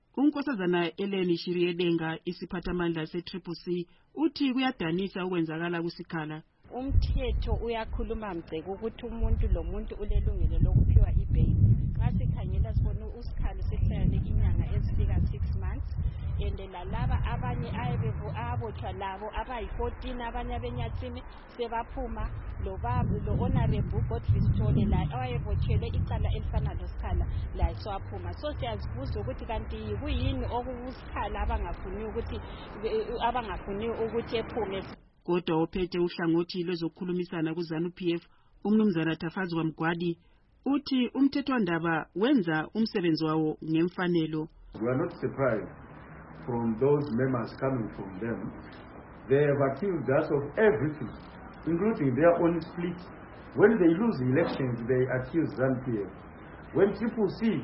unkosazana Eleni Shiriedenga isiphathamandla se-Triple C uthi kuyadanisa ukwenzakala kusikhala.
Umthetho uyakhuluma mgceke ukuthi umuntu lo muntu ulelungelo lokuphiwa ibail. Xa sikhangela sibona usikhalo sehlala inyanga ezifika six months and lalaba abanye ayebevu abotshwa labo abayi-fourteen abanye abenyathini sebaphuma lo baba lo honorable Godfrey Sithole la awayebotshelwe icala elifana losikhala la swaphuma. So siyazibuza ukuthi kanti kuyini okusikhala abangafuni ukuthi abangafuni ukuthi ephume.
Kodwa ophethe uhlangothi lwezokukhulumisana kuZANU P F umnumzana Tafazwa Mgwadi uthi umthethwandaba wenza umsebenzi wawo ngemfanelo.
We are not surprised from those members coming from them. They have accused us of everything, including their own split. When they lose elections, they accuse ZANU P F. When people see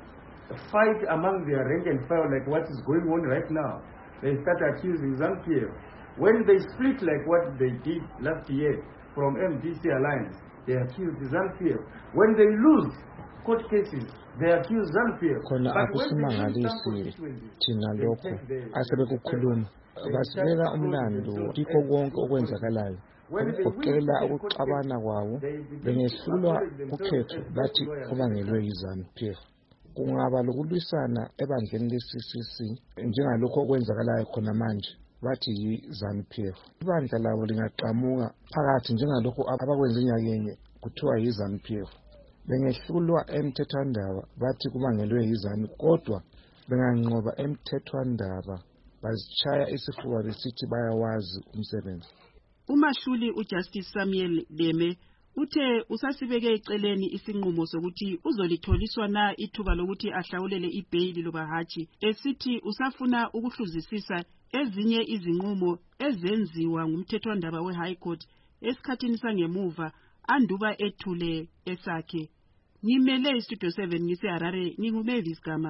a fight among their rank and file like what is going on right now, they start accusing ZANU P F. When they split like what they did last year from M D C Alliance, they accuse ZANU P F. When they lose court cases, they accuse ZANU P F.
Khona akusimangalisi thina lokho asebekukhuluma basibeka umlando kikho konke okwenzakalayo ukugoqela ukuxabana kwawo bengehlulwa ukhetho bathi kubangelwe yiZANU P F. Kungaba lokulwisana ebandleni le-C C C njengalokho okwenzakalayo khona manje bathi yiZANU P F. Ibandla labo lingaqhamuka phakathi njengalokho abakwenza inyakenye kuthiwa yiZANU P F. Bengehlulwa emthethwandaba bathi kubangelwe yiZANU kodwa benganqoba emthethwandaba bazitshaya isifuba besithi bayawazi umsebenzi.
Umahluli uJustice Samuel Deme uthe usasibeke eceleni isinqumo sokuthi uzolitholiswa na ithuba lokuthi ahlawulele ibail loba hatshi, esithi usafuna ukuhluzisisa ezinye izinqumo ezenziwa ngumthethwandaba we-High Court esikhathini sangemuva anduba ethule esakhe. Ngimele iStudio seven ngise Harare, nginguMavis Gama.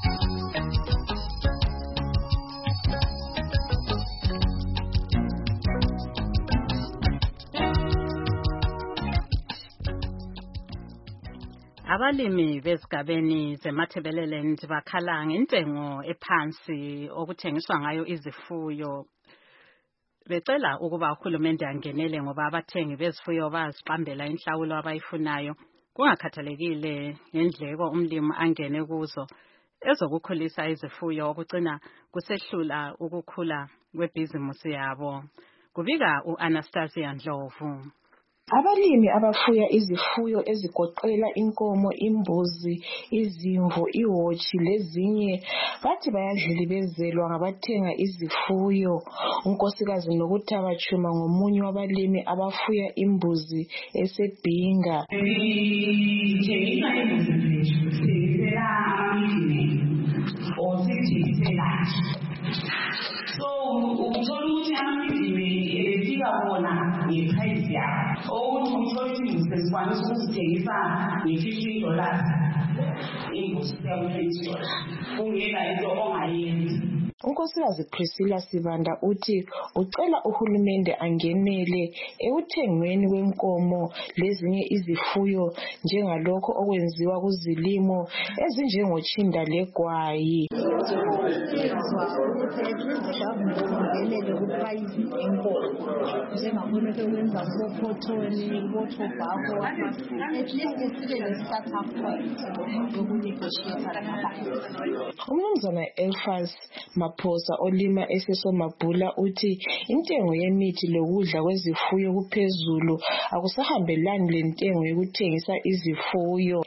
Abalimi bezigabeni zeMathebeleland bakhala ngentengo ephansi okuthengiswa ngayo izifuyo. Becela ukuba uhulumende angenele ngoba abathengi bezifuyo baziqambela inhlawulo abayifunayo kungakhathalekile ngendleko umlimi angene kuzo ezokukhulisa izifuyo okucina kusehlula ukukhula kwebhizimusi yabo. Kubika uAnastasia Ndlovu.
Abalimi abafuya izifuyo ezigoqela inkomo, imbuzi, izimvu, ihotshi lezinye bathi bayadlilibezelwa ngabathenga izifuyo. Unkosikazi Nokuthaba Chuma ngomunye wabalimi abafuya imbuzi eseBhinga.
So uthola ukuthi amabhizinisi ebefika bona ngeprice yabo ukuthi uthola ukuthi sesikwanisa ukuzithengisa nge-fifteen dollars imbuzi kuya ku-twenty dollars kungena into ongayenzi.
Unkosikazi Priscilla Sibanda uthi ucela uhulumende angenele ekuthengweni kwenkomo lezinye izifuyo njengalokho okwenziwa kuzilimo ezinjengotshinda legwayi. Umnumzana Elfas Maphosa olima eSesomabhula uthi intengo yemithi lokudla kwezifuyo kuphezulu akusahambelani lentengo yokuthengisa izifuyo.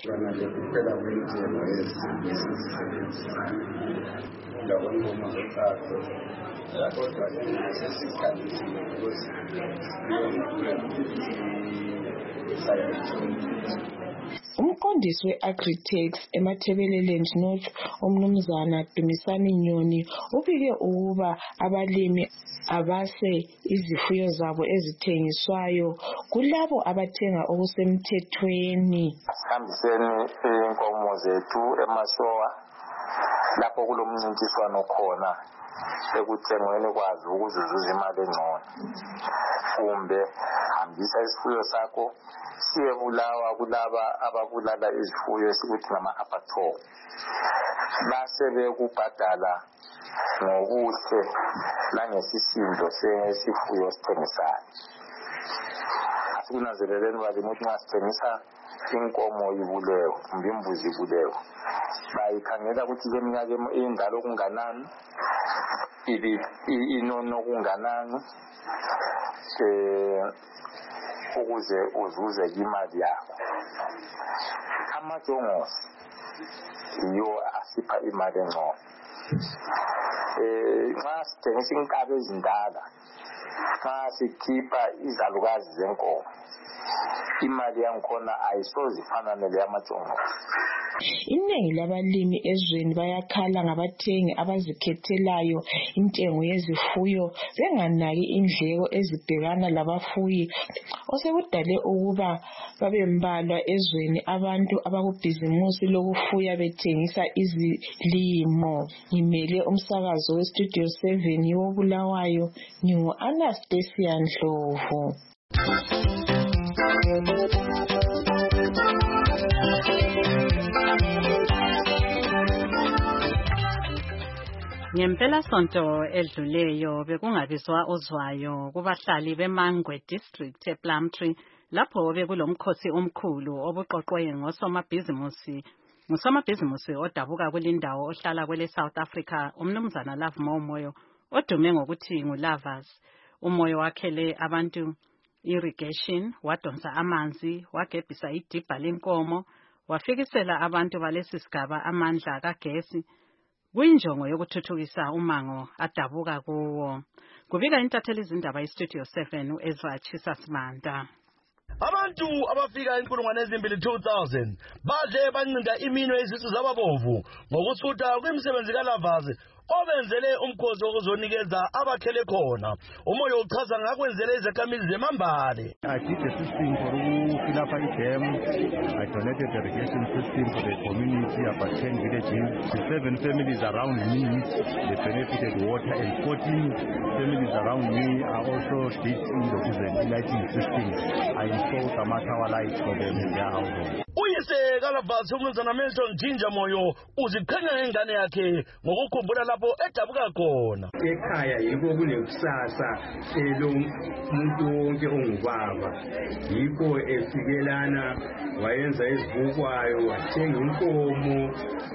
Umqondisi we-Agritex eMathebeleland North umnumzana Dumisani Nyoni ubike ukuba abalimi abase izifuyo zabo ezithengiswayo kulabo abathenga okusemthethweni.
Sihambiseni inkomo zethu eMasowa lapho kulomncintiswano khona ekuthengweni kwazi ukuzuza imali engcono. Kumbe hambisa isifuyo sakho siyebulawa kulaba ababulala izifuyo esikuthi ngama-abattoir, base bekubhadala ngobuhle langesisindo sesifuyo sithengisayo. Asikunanzeleleni balimi ukuthi nxa sithengisa inkomo ibulewe kumbe imbuzi ibulewe, bayikhangela ukuthi leminyaka endala okunganani, inono okunganani, um ukuze uzuze imali yakho. Amajongosi yiwo asipha imali engcono. Um nxa sithengisa inkabi ezindala, nxa sikhipha izalukazi zenkomo, imali yangikhona ayisoze ifana nele yamajongosi.
Iningi labalimi ezweni bayakhala ngabathengi abazikhethelayo intengo yezifuyo benganaki indleko ezibhekana labafuyi, osekudale ukuba babembalwa ezweni abantu abakubhizimusi lokufuya bethengisa izilimo. Ngimele umsakazo westudio seven wobulawayo, ngingu-Anastasia Ndlovu.
Ngempela sonto edluleyo bekungabizwa ozwayo kubahlali beMangwe district ePlumtree lapho bekulomkhosi omkhulu obuqoqwe ngosomabhizimusi ngosomabhizimusi odabuka kulindawo ohlala kwele South Africa, umnumzana Love Moyo odume ngokuthi nguLovers. Umoyo wakhele abantu irrigation, wadonsa amanzi, wagebhisa idibha lenkomo, wafikisela abantu balesi sigaba amandla kagesi kuyinjongo yokuthuthukisa umango adabuka kuwo. Kubika intatheli izindaba iStudio seven uEzra Chisasimanda.
Abantu abafika inkulungwane ezimbili two thousand badle bancinda iminwe izisu zababomvu ngokusutha kwimisebenzi kaLovers obenzele umkhosi wokuzonikeza abakhele khona. Umoyo uchaza ngakwenzele izakhamizi zemambale.
I did the system for to fill up a dam. I donated the irrigation system for the community, about ten villages. The seven families around me, they benefited water, and fourteen families around me are also did the lighting system. I installed some tower lights for them in their household.
Uyise kaLovers umnumzana Milton Jinja Moyo uziqhenya ngengane yakhe ngokukhumbula lapho edabuka khona.
Ekhaya yiko kunekusasa lo muntu wonke ongubaba, yiko efikelana wayenza izibukwayo, wathenga inkomo,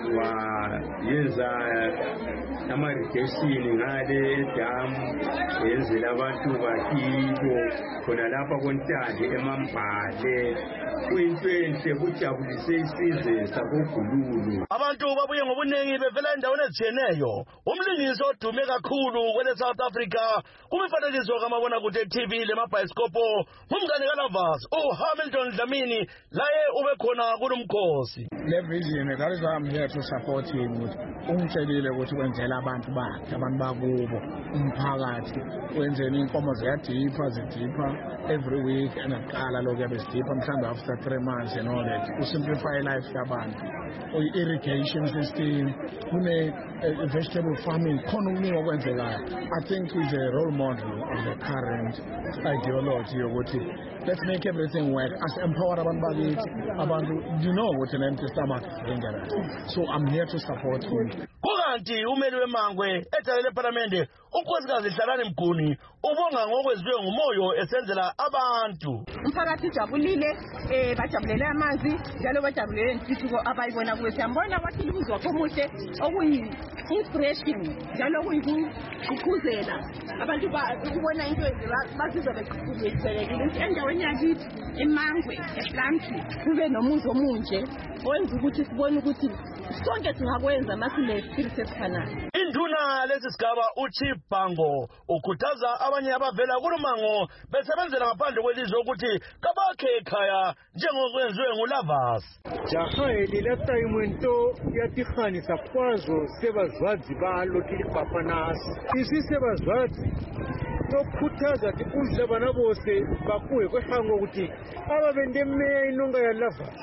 wayenza ama-irrigation ngale edamu, yenzela abantu bakibo khona lapha kontande emambale. Kuyinto enhle kujabulise isizwe sakoGululu.
Abantu babuye ngobuningi bevela endaweni ezitshiyeneyo. Umlingisi odume kakhulu kwele South Africa kumifanekiso kamabonakude T V lemabhayisikopho ngumngane kaLovers uHamilton Dlamini, laye ube khona kulomkhosi.
Le vision, that is why I'm here to support him. Umtshelile ukuthi kwenzela abantu bakhe, abantu bakubo, umphakathi, wenzeni inkomo ziyadipha zidipha every week, and aqala lokho yabesidipha mhlawumbe after three months and all that. To simplify life yabantu. Irrigation system, kune vegetable farming, khona okuningi okwenzekayo. I think he's a role model of the current ideology yokuthi let's make everything work. As empower abantu bakithi, abantu, you know what an empty stomach is dangerous. So I'm here to support him.
Kukanti umeli weMangwe ethalele eParliament unkosikazi Hlalani Mguni ubonga ngokwenziwe ngumoyo esenzela abantu.
Umphakathi ujabulile, eh bajabulela amanzi njalo bajabulele intuthuko abayibona kuwe. Siyambona wathi libuzwa komuhle okuyi inspiration njalo kuyikukhuzela abantu ukubona into bazizwe beqhubekile endaweni yakithi eMangwe ePlumtree kube nomuzi omunje owenza ukuthi sibone ukuthi sonke singakwenza masile spirit esifanayo.
Induna lesisigaba uChief Bango ukhuthaza abanye abavela kuLumango besebenzela ngaphandle kwelizwe ukuthi kabakhe ekhaya njengokwenziwe nguLovers.
Jahayeli la time into yatikhanisa kwazo sebazwadzi balo kilipaphanasi. Isi sebazwadzi nokukhuthaza ukuthi kudla bana bose bakuye kwehango ukuthi ababende meya inonga ya Lovers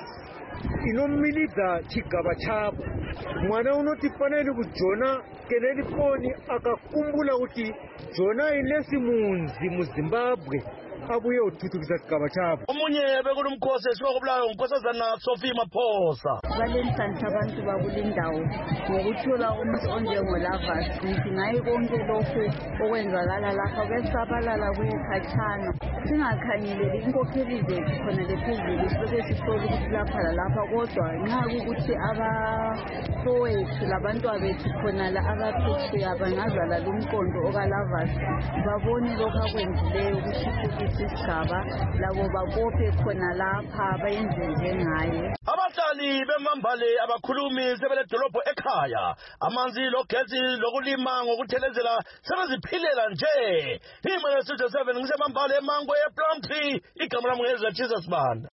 inomilidza chigaba chabo. Mwana unoti paneli kujona keneli poni akakumbula kuti jona inesi munzi mu Zimbabwe abuye uthuthukisa isigaba chabo.
Omunye bekulumkhosi esiwakubulayo unkosazana Sophie Maphosa.
Balenhlanhla abantu bakulindawo ngokuthola umuntu onjengoLavas ngithi ngayi konke lokhu okwenzakala lapha besabalala kuyikhatshana singakhanyeleli inkokheli zethu khona lephezulu sibe sihlola ukuthi lapha lalapha kodwa nxa kukuthi abafowethu labantwabethu khona la abaphetsheya bangazala lumqondo okaLavas babone lokhu akwenzileyo ukuthuthukisa isigaba labo bakophe khona lapha bayenze njengaye.
Abahlali bemambale abakhulumi sebeledolobho ekhaya amanzi logesi lokulima ngokuthelezela sebeziphilela nje. Imele Studio seven ngisemambale eMangwe ePlumtree igama lami ngezwe Jesus Banda.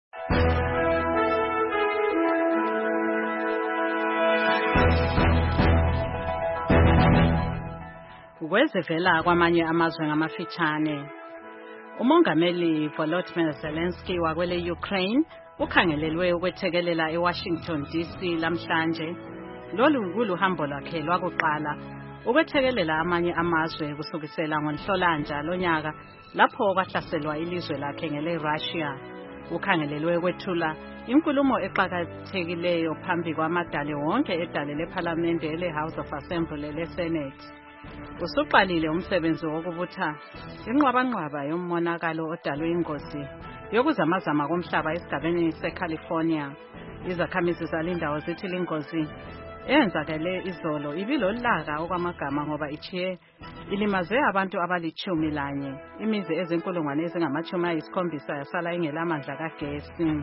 Kwezivela kwamanye amazwe ngamafitshane. Umongameli Volodymyr Zelensky wakwele Ukraine ukhangelelwe ukwethekelela eWashington D C lamhlanje. Lolu kuluhambo lwakhe lwakuqala ukwethekelela amanye amazwe kusukisela ngoNhlolanja lonyaka lapho kwahlaselwa ilizwe lakhe ngele Russia. Ukhangelelwe ukwethula inkulumo eqhakathekileyo phambi kwamadale wonke edale leParliament ele House of Assembly le Senate. Usuqalile umsebenzi wokubutha inqwabanqwaba yomonakalo odalwe ingozi yokuzamazama komhlaba esigabeni seCalifornia. Izakhamizi zalindawo zithi lingozi eyenzakele izolo ibilolaka okwamagama ngoba ichiye ilimaze abantu abalichumi lanye. Imizi ezinkulungwane ezingamachumi ayisikhombisa yasala ingelamandla kagesi.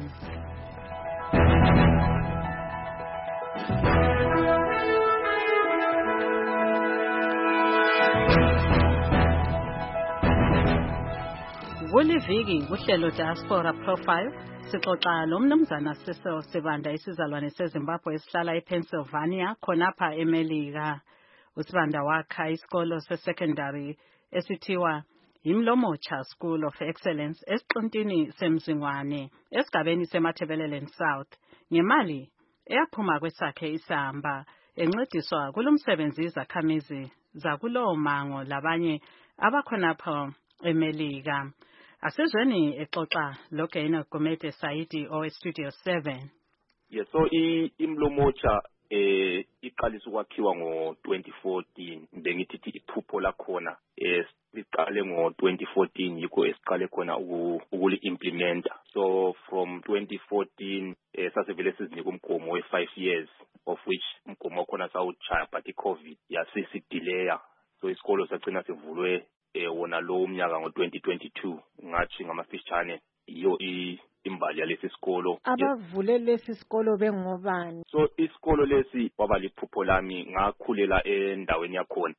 Kuliviki kuhlelo Diaspora Profile sixoxa lo mnumzana Siso Sibanda isizalwane seZimbabwe esihlala ePennsylvania khonapha eMelika. Usibanda wakha isikolo sesecondary esithiwa Imlomocha School of Excellence esiqintini semzingwane esigabeni seMatabeleland South ngemali eyaphuma kwesakhe isamba encediswa kulomsebenzi izakhamizi zakulowo mango labanye abakhonapha eMelika. Asizweni exoxa loGeno Gumede Saidi o Studio seven.
Yes, so i Imlomocha eh iqalisa ukwakhiwa ngo twenty fourteen bengithi iphupho lakhona eh siqale ngo twenty fourteen yikho esiqale khona ukuli implementa. So from twenty fourteen eh sasevele sizinika umgomo we five years of which umgomo khona sawuchaya but iCovid yasisidelaya. So isikolo sagcina sivulwe eh wona lo umnyaka ngo twenty twenty-two ngathi ngamafishane iyo imbali yalesi sikolo.
Abavule lesi sikolo bengobani?
So isikolo lesi kwaba liphupho lami ngakhulela endaweni yakhona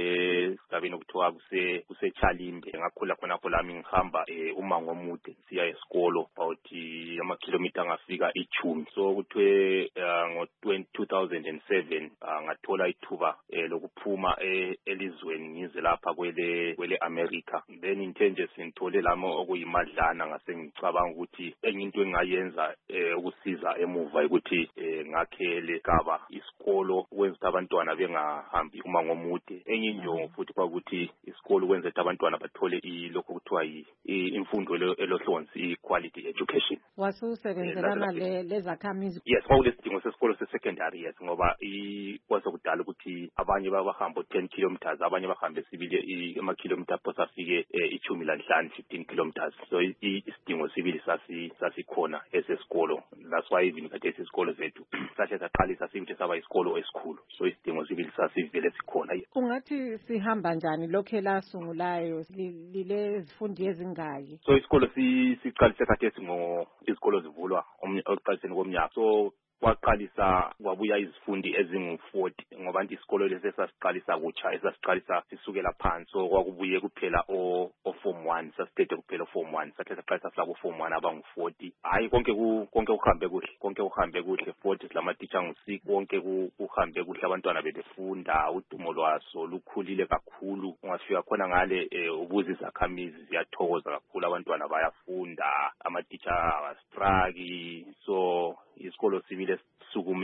eh sigabeni okuthiwa kuse kuseChalimbe ngakhula khona lapho lami ngihamba eh umango omude siya esikolo about ama kilometer ngafika ichumi. So kuthiwe ngo two thousand seven ngathola ithuba lokuphuma elizweni ngize lapha kwele kwele America. Then intenje singithole lamo okuyimadlana ngase ngicabanga ukuthi enye into engayenza ukusiza emuva ukuthi ngakhele kaba isikolo ukwenza abantwana bengahambi umango omude. Enye injongo futhi kwakuthi isikolo ukwenza abantwana bathole ilokho kuthiwa imfundo elohlonzi i-quality education.
Wasusebenzelana lezakhamizi?
Yes, kwawulesidingo sesikolo se-secondary yes ngoba ikwazi kudala ukuthi abanye babahamba ten kilometers abanye bahambe sibili ama-kilometer phose afike ichumi lanhlanu fifteen kilometers. So isidingo sibili sasi sasikhona esesikolo. That's why even kade isikolo zethu sahle saqalisa sibithi saba isikolo esikhulu. So isidingo sibili sasivele sikhona.
Ungathi sihamba njani lokho lasungulayo lile zifundi ezingaki?
So isikolo siqalise kade singo isikolo zivulwa oqaliseni komnyaka. So waqalisa kwabuya izifundi ezingu forty ngoba anti isikolo lesi sasiqalisa kutsha esasiqalisa sisukela phansi. So kwakubuye kuphela o form one sasithethe kuphela form one sathe saqalisa sila ku form one abangu forty. Hayi konke konke uhambe kuhle konke uhambe kuhle forty silama teacher ngu six konke uhambe kuhle abantwana befunda udumo lwaso lukhulile kakhulu. Ungafika khona ngale ubuza izakhamizi ziyathokoza kakhulu abantwana bayafunda ama teacher abastraki. So isikolo sibile sukume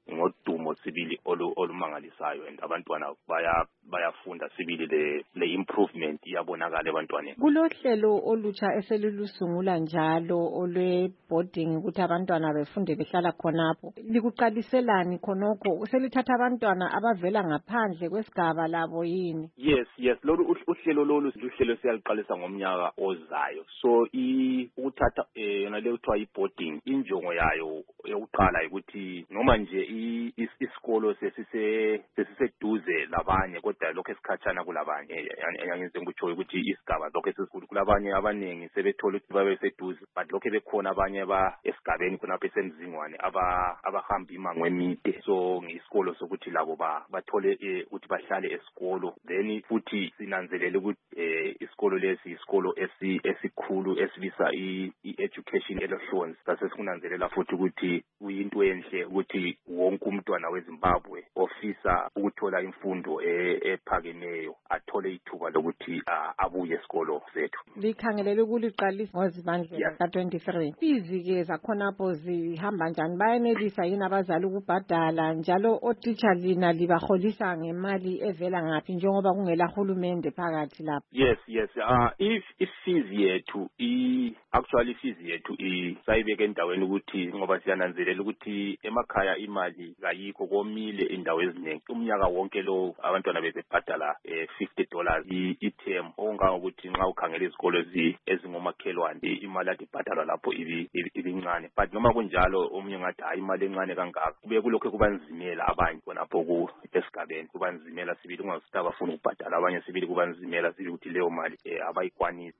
ngodumo sibili olumangalisayo and abantwana baya bayafunda sibili le le improvement iyabonakala ebantwaneni.
Kulohlelo olutsha eselilusungula njalo olwe boarding ukuthi abantwana befunde behlala khonapho. Likuqaliselani khonokho? Selithatha abantwana abavela ngaphandle kwesigaba labo yini?
Yes, yes. Lolu uhlelo lolu uhlelo siyaliqalisa ngomnyaka ozayo. So i ukuthatha yona le kuthiwa i-boarding injongo yayo yokuqala ukuthi noma nje isikolo sesise sesiseduze labanye kodwa lokho esikhatshana kulabanye yangenze ngikutsho ukuthi isigaba lokho esikhulu kulabanye abaningi sebethola ukuthi babe seduze but lokho bekhona abanye ba esigabeni khonapha esemzingwane aba abahamba imango emide. So ngisikolo sokuthi labo ba bathole ukuthi bahlale esikolo then futhi sinanzelela ukuthi isikolo lesi isikolo esikhulu esibisa i-education elections. Sase sikunanzelela futhi ukuthi uyinto enhle ukuthi wonke umntwana weZimbabwe ofisa ukuthola imfundo ephakemeyo athole ithuba lokuthi abuye esikolo sethu.
Likhangelele ukuliqalisa ngozibandlela ka twenty-three. Izike zakhonapho zihamba njani? Bayenelisa yini abazali ukubhadala njalo otitsha lina libaholisa ngemali evela ngaphi njengoba kungela hulumende phakathi lapha?
Yes, yes. Uh, if if fees yethu i actually fees yethu i sayibeke endaweni ukuthi ngoba siyananzelela ukuthi emakhaya imali kayikho komile indawo eziningi. Umnyaka wonke lo abantwana bezebhadala fifty dollars i-term ongangokuthi nxa ukhangela izikolo ezingomakhelwane imali athi ibhadalwa lapho ibincane but noma kunjalo omunye ngathi hayi imali encane kangaka kube kulokho kubanzimela abanye khonapho ku esigabeni kubanzimela sibili ungasithi abafuna ukubhadala abanye sibili kubanzimela sibili ukuthi leyo mali abayikwanisi.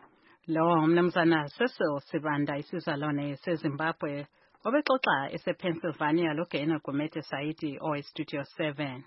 Lo mnumzana Cecil Sibanda isizalwane seZimbabwe obexoxa esePennsylvania loGena Gumede Saidi o Studio seven.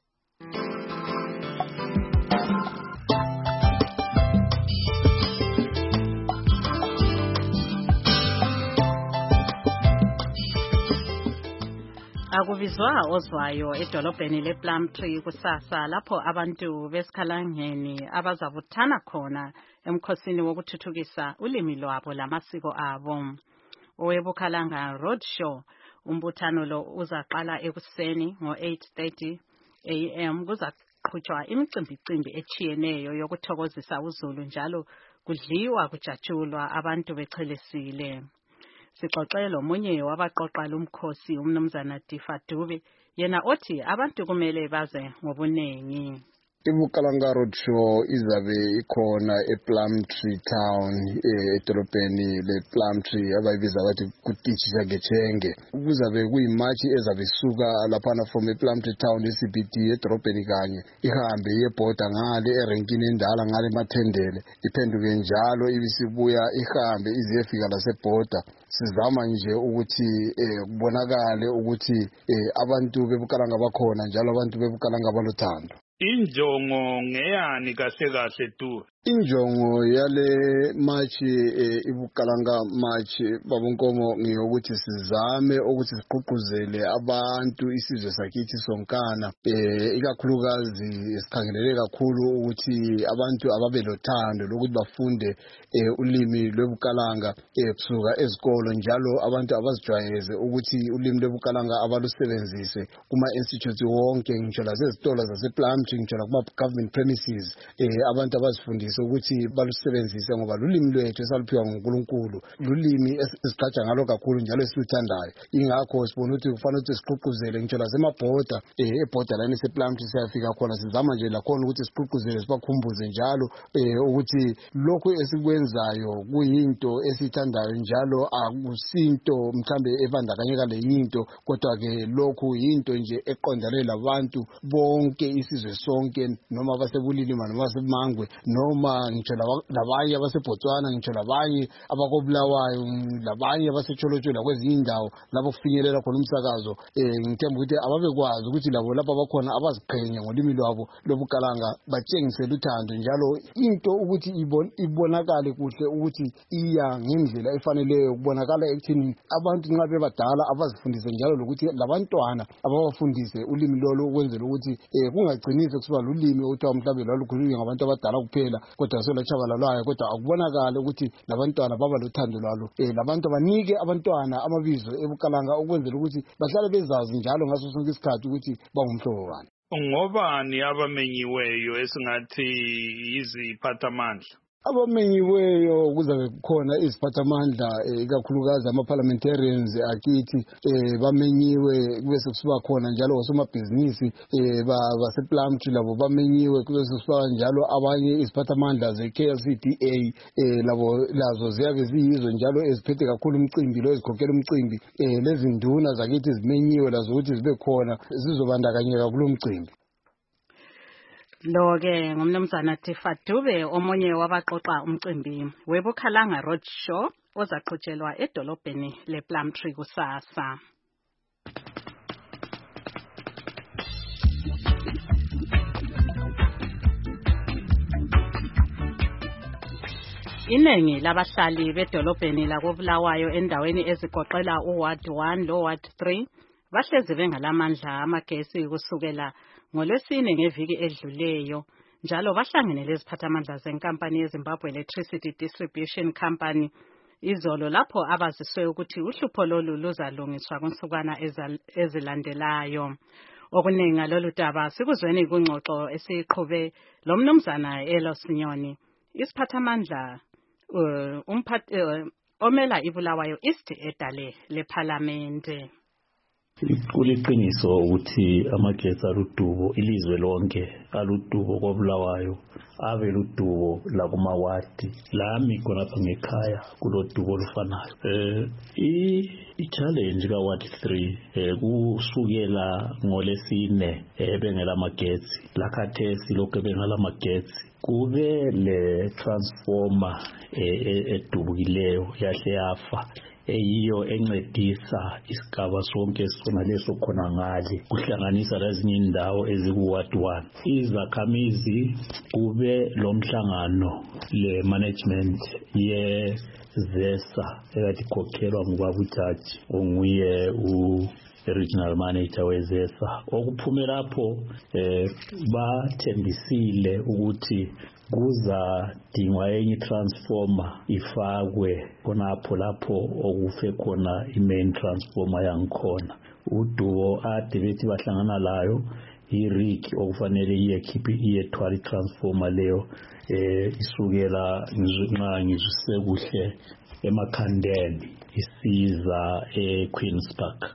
Akuvizwa ozwayo edolobheni lePlumtree kusasa lapho abantu besikhalangeni abazabuthana khona emkhosini wokuthuthukisa ulimi lwabo lamasiko abo. Owebukhalanga Roadshow umbuthano lo uzaqala ekuseni ngo eight thirty a m kuzaqhutshwa imicimbi-cimbi echiyeneyo yokuthokozisa uZulu njalo kudliwa kujatshulwa abantu bechelesile. Sixoxele omunye wabaqoqa lumkhosi umnumzana Difa Dube yena othi abantu kumele baze ngobunengi.
Ibukalanga Roadshow izabe ikhona ePlumtree Town edolobheni lePlumtree abayibiza bathi kutitsha gechenge. Kuzabe kuyimatch ezabe isuka laphana from ePlumtree Town eC B D edolobheni kanye ihambe yebhoda ngale erenkini endala ngale mathendele iphenduke njalo ibisibuya ihambe iziyefika lasebhoda. Sizama nje ukuthi kubonakale ukuthi abantu bebukalanga bakhona njalo abantu bebukalanga balothando.
Injongo ngeyani kahle kahle tu?
Injongo yale match ibukalanga match babonkomo ngiyokuthi sizame ukuthi siqhuquzele abantu isizwe sakithi sonkana ikakhulukazi sikhangelele kakhulu ukuthi abantu ababelothando lokuthi bafunde ulimi lwebukalanga kusuka ezikolo njalo abantu abazijwayeze ukuthi ulimi lwebukalanga abalusebenzise kuma institutes wonke ngitsho lasezitolo zasePlumtree ngitsho kuma government premises abantu abazifundisa ukuthi balusebenzise ngoba lulimi lwethu esaluphiwa nguNkulunkulu lulimi esigcaja ngalo kakhulu njalo esiluthandayo. Ingakho sibona ukuthi kufanele ukuthi siqhuquzele ngitsho lasemabhoda ebhoda lana esePlumtree siyafika khona sizama nje lakhona ukuthi siqhuquzele sibakhumbuze njalo ukuthi lokhu esikwenzayo kuyinto esithandayo njalo akusinto mhlambe ebandakanyeka leyinto kodwa ke lokhu yinto nje eqondane labantu bonke isizwe sonke noma abasebulilima noma abasebumangwe noma ngitsho labanye abaseBotswana ngitsho labanye abakobulawayo labanye abasetsholotsholo kwezinye indawo lapho kufinyelela khona umsakazo. Ngithemba ukuthi ababekwazi ukuthi labo lapha bakhona abaziqhenye ngolimi lwabo lobukalanga batshengisele uthando njalo into ukuthi ibonakale kuhle ukuthi iya ngendlela efaneleyo kubonakala ekuthini abantu nxa bebadala abazifundise njalo lokuthi labantwana ababafundise ulimi lolo ukwenzela ukuthi kungagcini sekusiba lulimi okuthiwa mhlawumbe lwalukhulunywa ngabantu abadala kuphela kodwa selwatshabalalwayo kodwa akubonakale ukuthi labantwana baba lothando lwalo um labantu banike abantwana amabizo ebukalanga ukwenzela ukuthi bahlale bezazi njalo ngaso sonke isikhathi ukuthi bangumhlobo bani.
Ngobani abamenyiweyo esingathi yiziphathamandla?
Abamenyiweyo kuzabe kukhona iziphathamandla ikakhulukazi ama-parliamentarians akithi um bamenyiwe kube sekusiba khona njalo osomabhizinisi um base-Plumtree labo bamenyiwe kube sekusiba njalo abanye iziphathamandla ze-K L C D A um labo lazo ziyabe ziyizo njalo eziphethe kakhulu umcimbi lo ezikhokhela umcimbi um lezi nduna zakithi zimenyiwe lazo ukuthi zibe khona zizobandakanyeka kulo mcimbi.
Lo-ke ngumnumzana Tifa Dube omunye wabaxoxa umcimbi weBukhalanga Road Show ozaqhutshelwa edolobheni lePlumtree kusasa. Iningi labahlali bedolobheni lakoBulawayo endaweni ezigoqela uWard one loWard three bahlezi bengalamandla amagesi kusukela ngolwesine ngeviki edluleyo njalo bahlangene leziphathamandla zenkampani yeZimbabwe Electricity Distribution Company izolo lapho abaziswe ukuthi uhlupho lolu luzalungiswa kunsukwana ezilandelayo. Okuningi ngalolu daba sikuzweni kungxoxo esiqhube lo mnumzana Elo Sinyoni isiphathamandla uh, umphathi uh, omela iBulawayo East edale leParlamente.
Kuliqiniso ukuthi amagetsi aludubo ilizwe lonke aludubo koBulawayo ave ludubo lakumawadi lami khonapha ngekhaya kulodubo olufanayo. eh i-challenge ka-Ward three eh kusukela ngolesine eh bengela magetsi lakhathesi lokho bengala magetsi kube le transformer edubukileyo yahle yafa eyiyo encedisa isigaba sonke sona leso khona ngale kuhlanganisa lezinye indawo ezikuWard one. Izakhamizi kube lomhlangano le management ye ZESA ekade ikhokhelwa ngubaba uJaji onguye u regional manager weZESA. Okuphume lapho eh bathembisile ukuthi kuza dingwa enye transformer ifakwe khonapho lapho okufe khona i-main transformer yangikhona. Udubo ade bethi bahlangana layo i-rig okufanele iyekhiphe iyethwala i-transformer leyo eh isukela nxa ngizuse kuhle emakhandeni isiza eQueen's Park.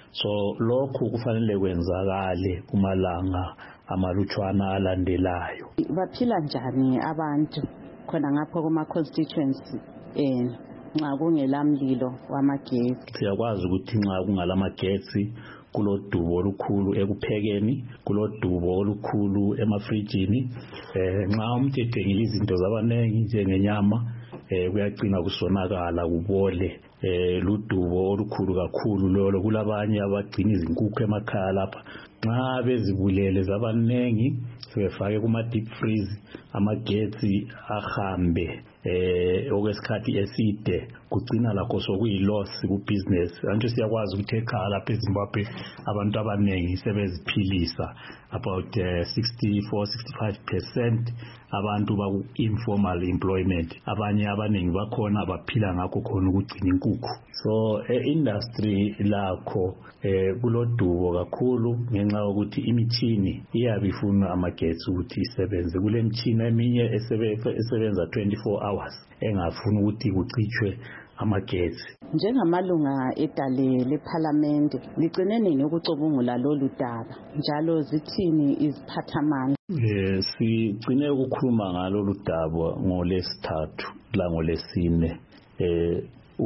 So lokho kufanele kwenzakale kumalanga amalutshwana alandelayo.
Baphila njani abantu khona ngapho kuma constituency eh nxa kungelamlilo wamagetsi?
Siyakwazi ukuthi nxa kungalamagetsi kulodubo olukhulu ekuphekeni, kulodubo olukhulu emafrijini, eh nxa umuntu ethengile izinto zabanengi njengenyama eh kuyagcina kusonakala kubole. eh ludubo olukhulu kakhulu lolo. Kulabanye abagcina izinkukhu emakhaya lapha nxa bezibulele zabanengi sebefake kuma deep freeze amagetsi ahambe eh okwesikhathi eside kugcina lakho sokuyiloss ku business. Antu siyakwazi ukuthi ekhaya lapha eZimbabwe abantu abanengi sebeziphilisa about uh, sixty-four to sixty-five percent abantu baku informal employment. Abanye abanengi bakhona baphila ngakho khona ukugcina inkukhu. So e industry lakho eh kulodubo kakhulu ngenxa yokuthi imithini iyabe ifuna amagetsi ukuthi isebenze. Kule mithini eminye esebenza twenty-four hours engafuni ukuthi kucitshwe amagetsi.
Njengamalunga edale leParlamente ligcine nini ukucubungula lolu daba njalo zithini iziphathamandla?
Eh sigcine ukukhuluma ngalolu daba ngolesithathu la ngolesine. eh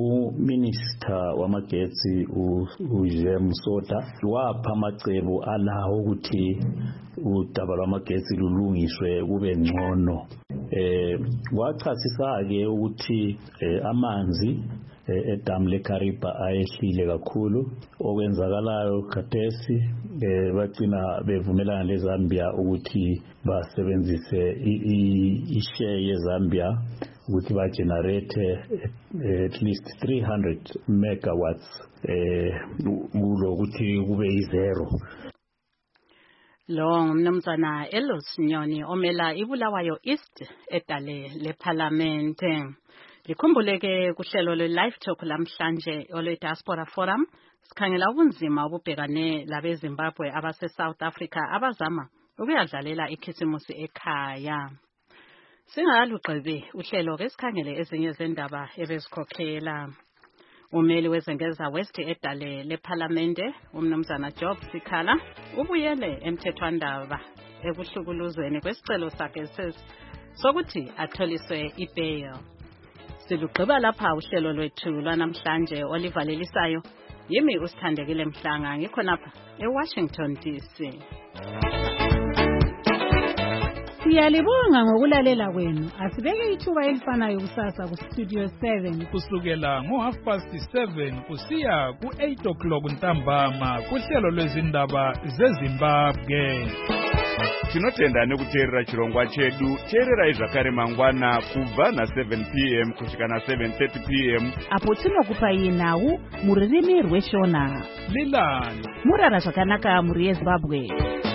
uMinister wamagetsi uJem Soda wapha amacebo alawo ukuthi udaba lwamagetsi lulungiswe kube ngcono. eh wachasisa ke ukuthi amanzi edamu leKariba ayehlile kakhulu. Okwenzakalayo khathesi eh bagcina bevumelana leZambia ukuthi basebenzise i-share yeZambia ukuthi ba generate at least three hundred megawatts eh ulo ukuthi kube izero.
Lo ngumnumzana Elos Nyoni omela iBulawayo East edale leParlamente. Likhumbuleke kuhlelo lwe-Live Talk lamhlanje olwe-Diaspora Forum. Sikhangela ubunzima obubhekane labeZimbabwe abase-South Africa abazama ukuyadlalela ikhisimusi ekhaya. Singakalugqibi uhlelo ke sikhangele ezinye zendaba ebezikhokhela. Umeli wezengeza West edale leParlamente umnumzana Job Sikhala ubuyele emthethwandaba ekuhlukuluzweni kwesicelo sakhe sokuthi atholiswe ibail. Silugqiba lapha uhlelo lwethu lwanamhlanje olivalelisayo. Yimi usithandekile Mhlanga ngikhonapha eWashington D C.
Siyalibonga ngokulalela kwenu. Asibeke ithuba elifanayo kusasa ku Studio seven
kusukela ngo half past seven kusiya ku eight o'clock ntambama kuhlelo lwezindaba zeZimbabwe.
Tinotenda nekuteerera chirongwa chedu. Teererai zvakare mangwana kubva na seven p m kusvika na seven thirty p m
apo tinokupai nhau muririmi rweshona.
Lilani
murara zvakanaka muri yeZimbabwe.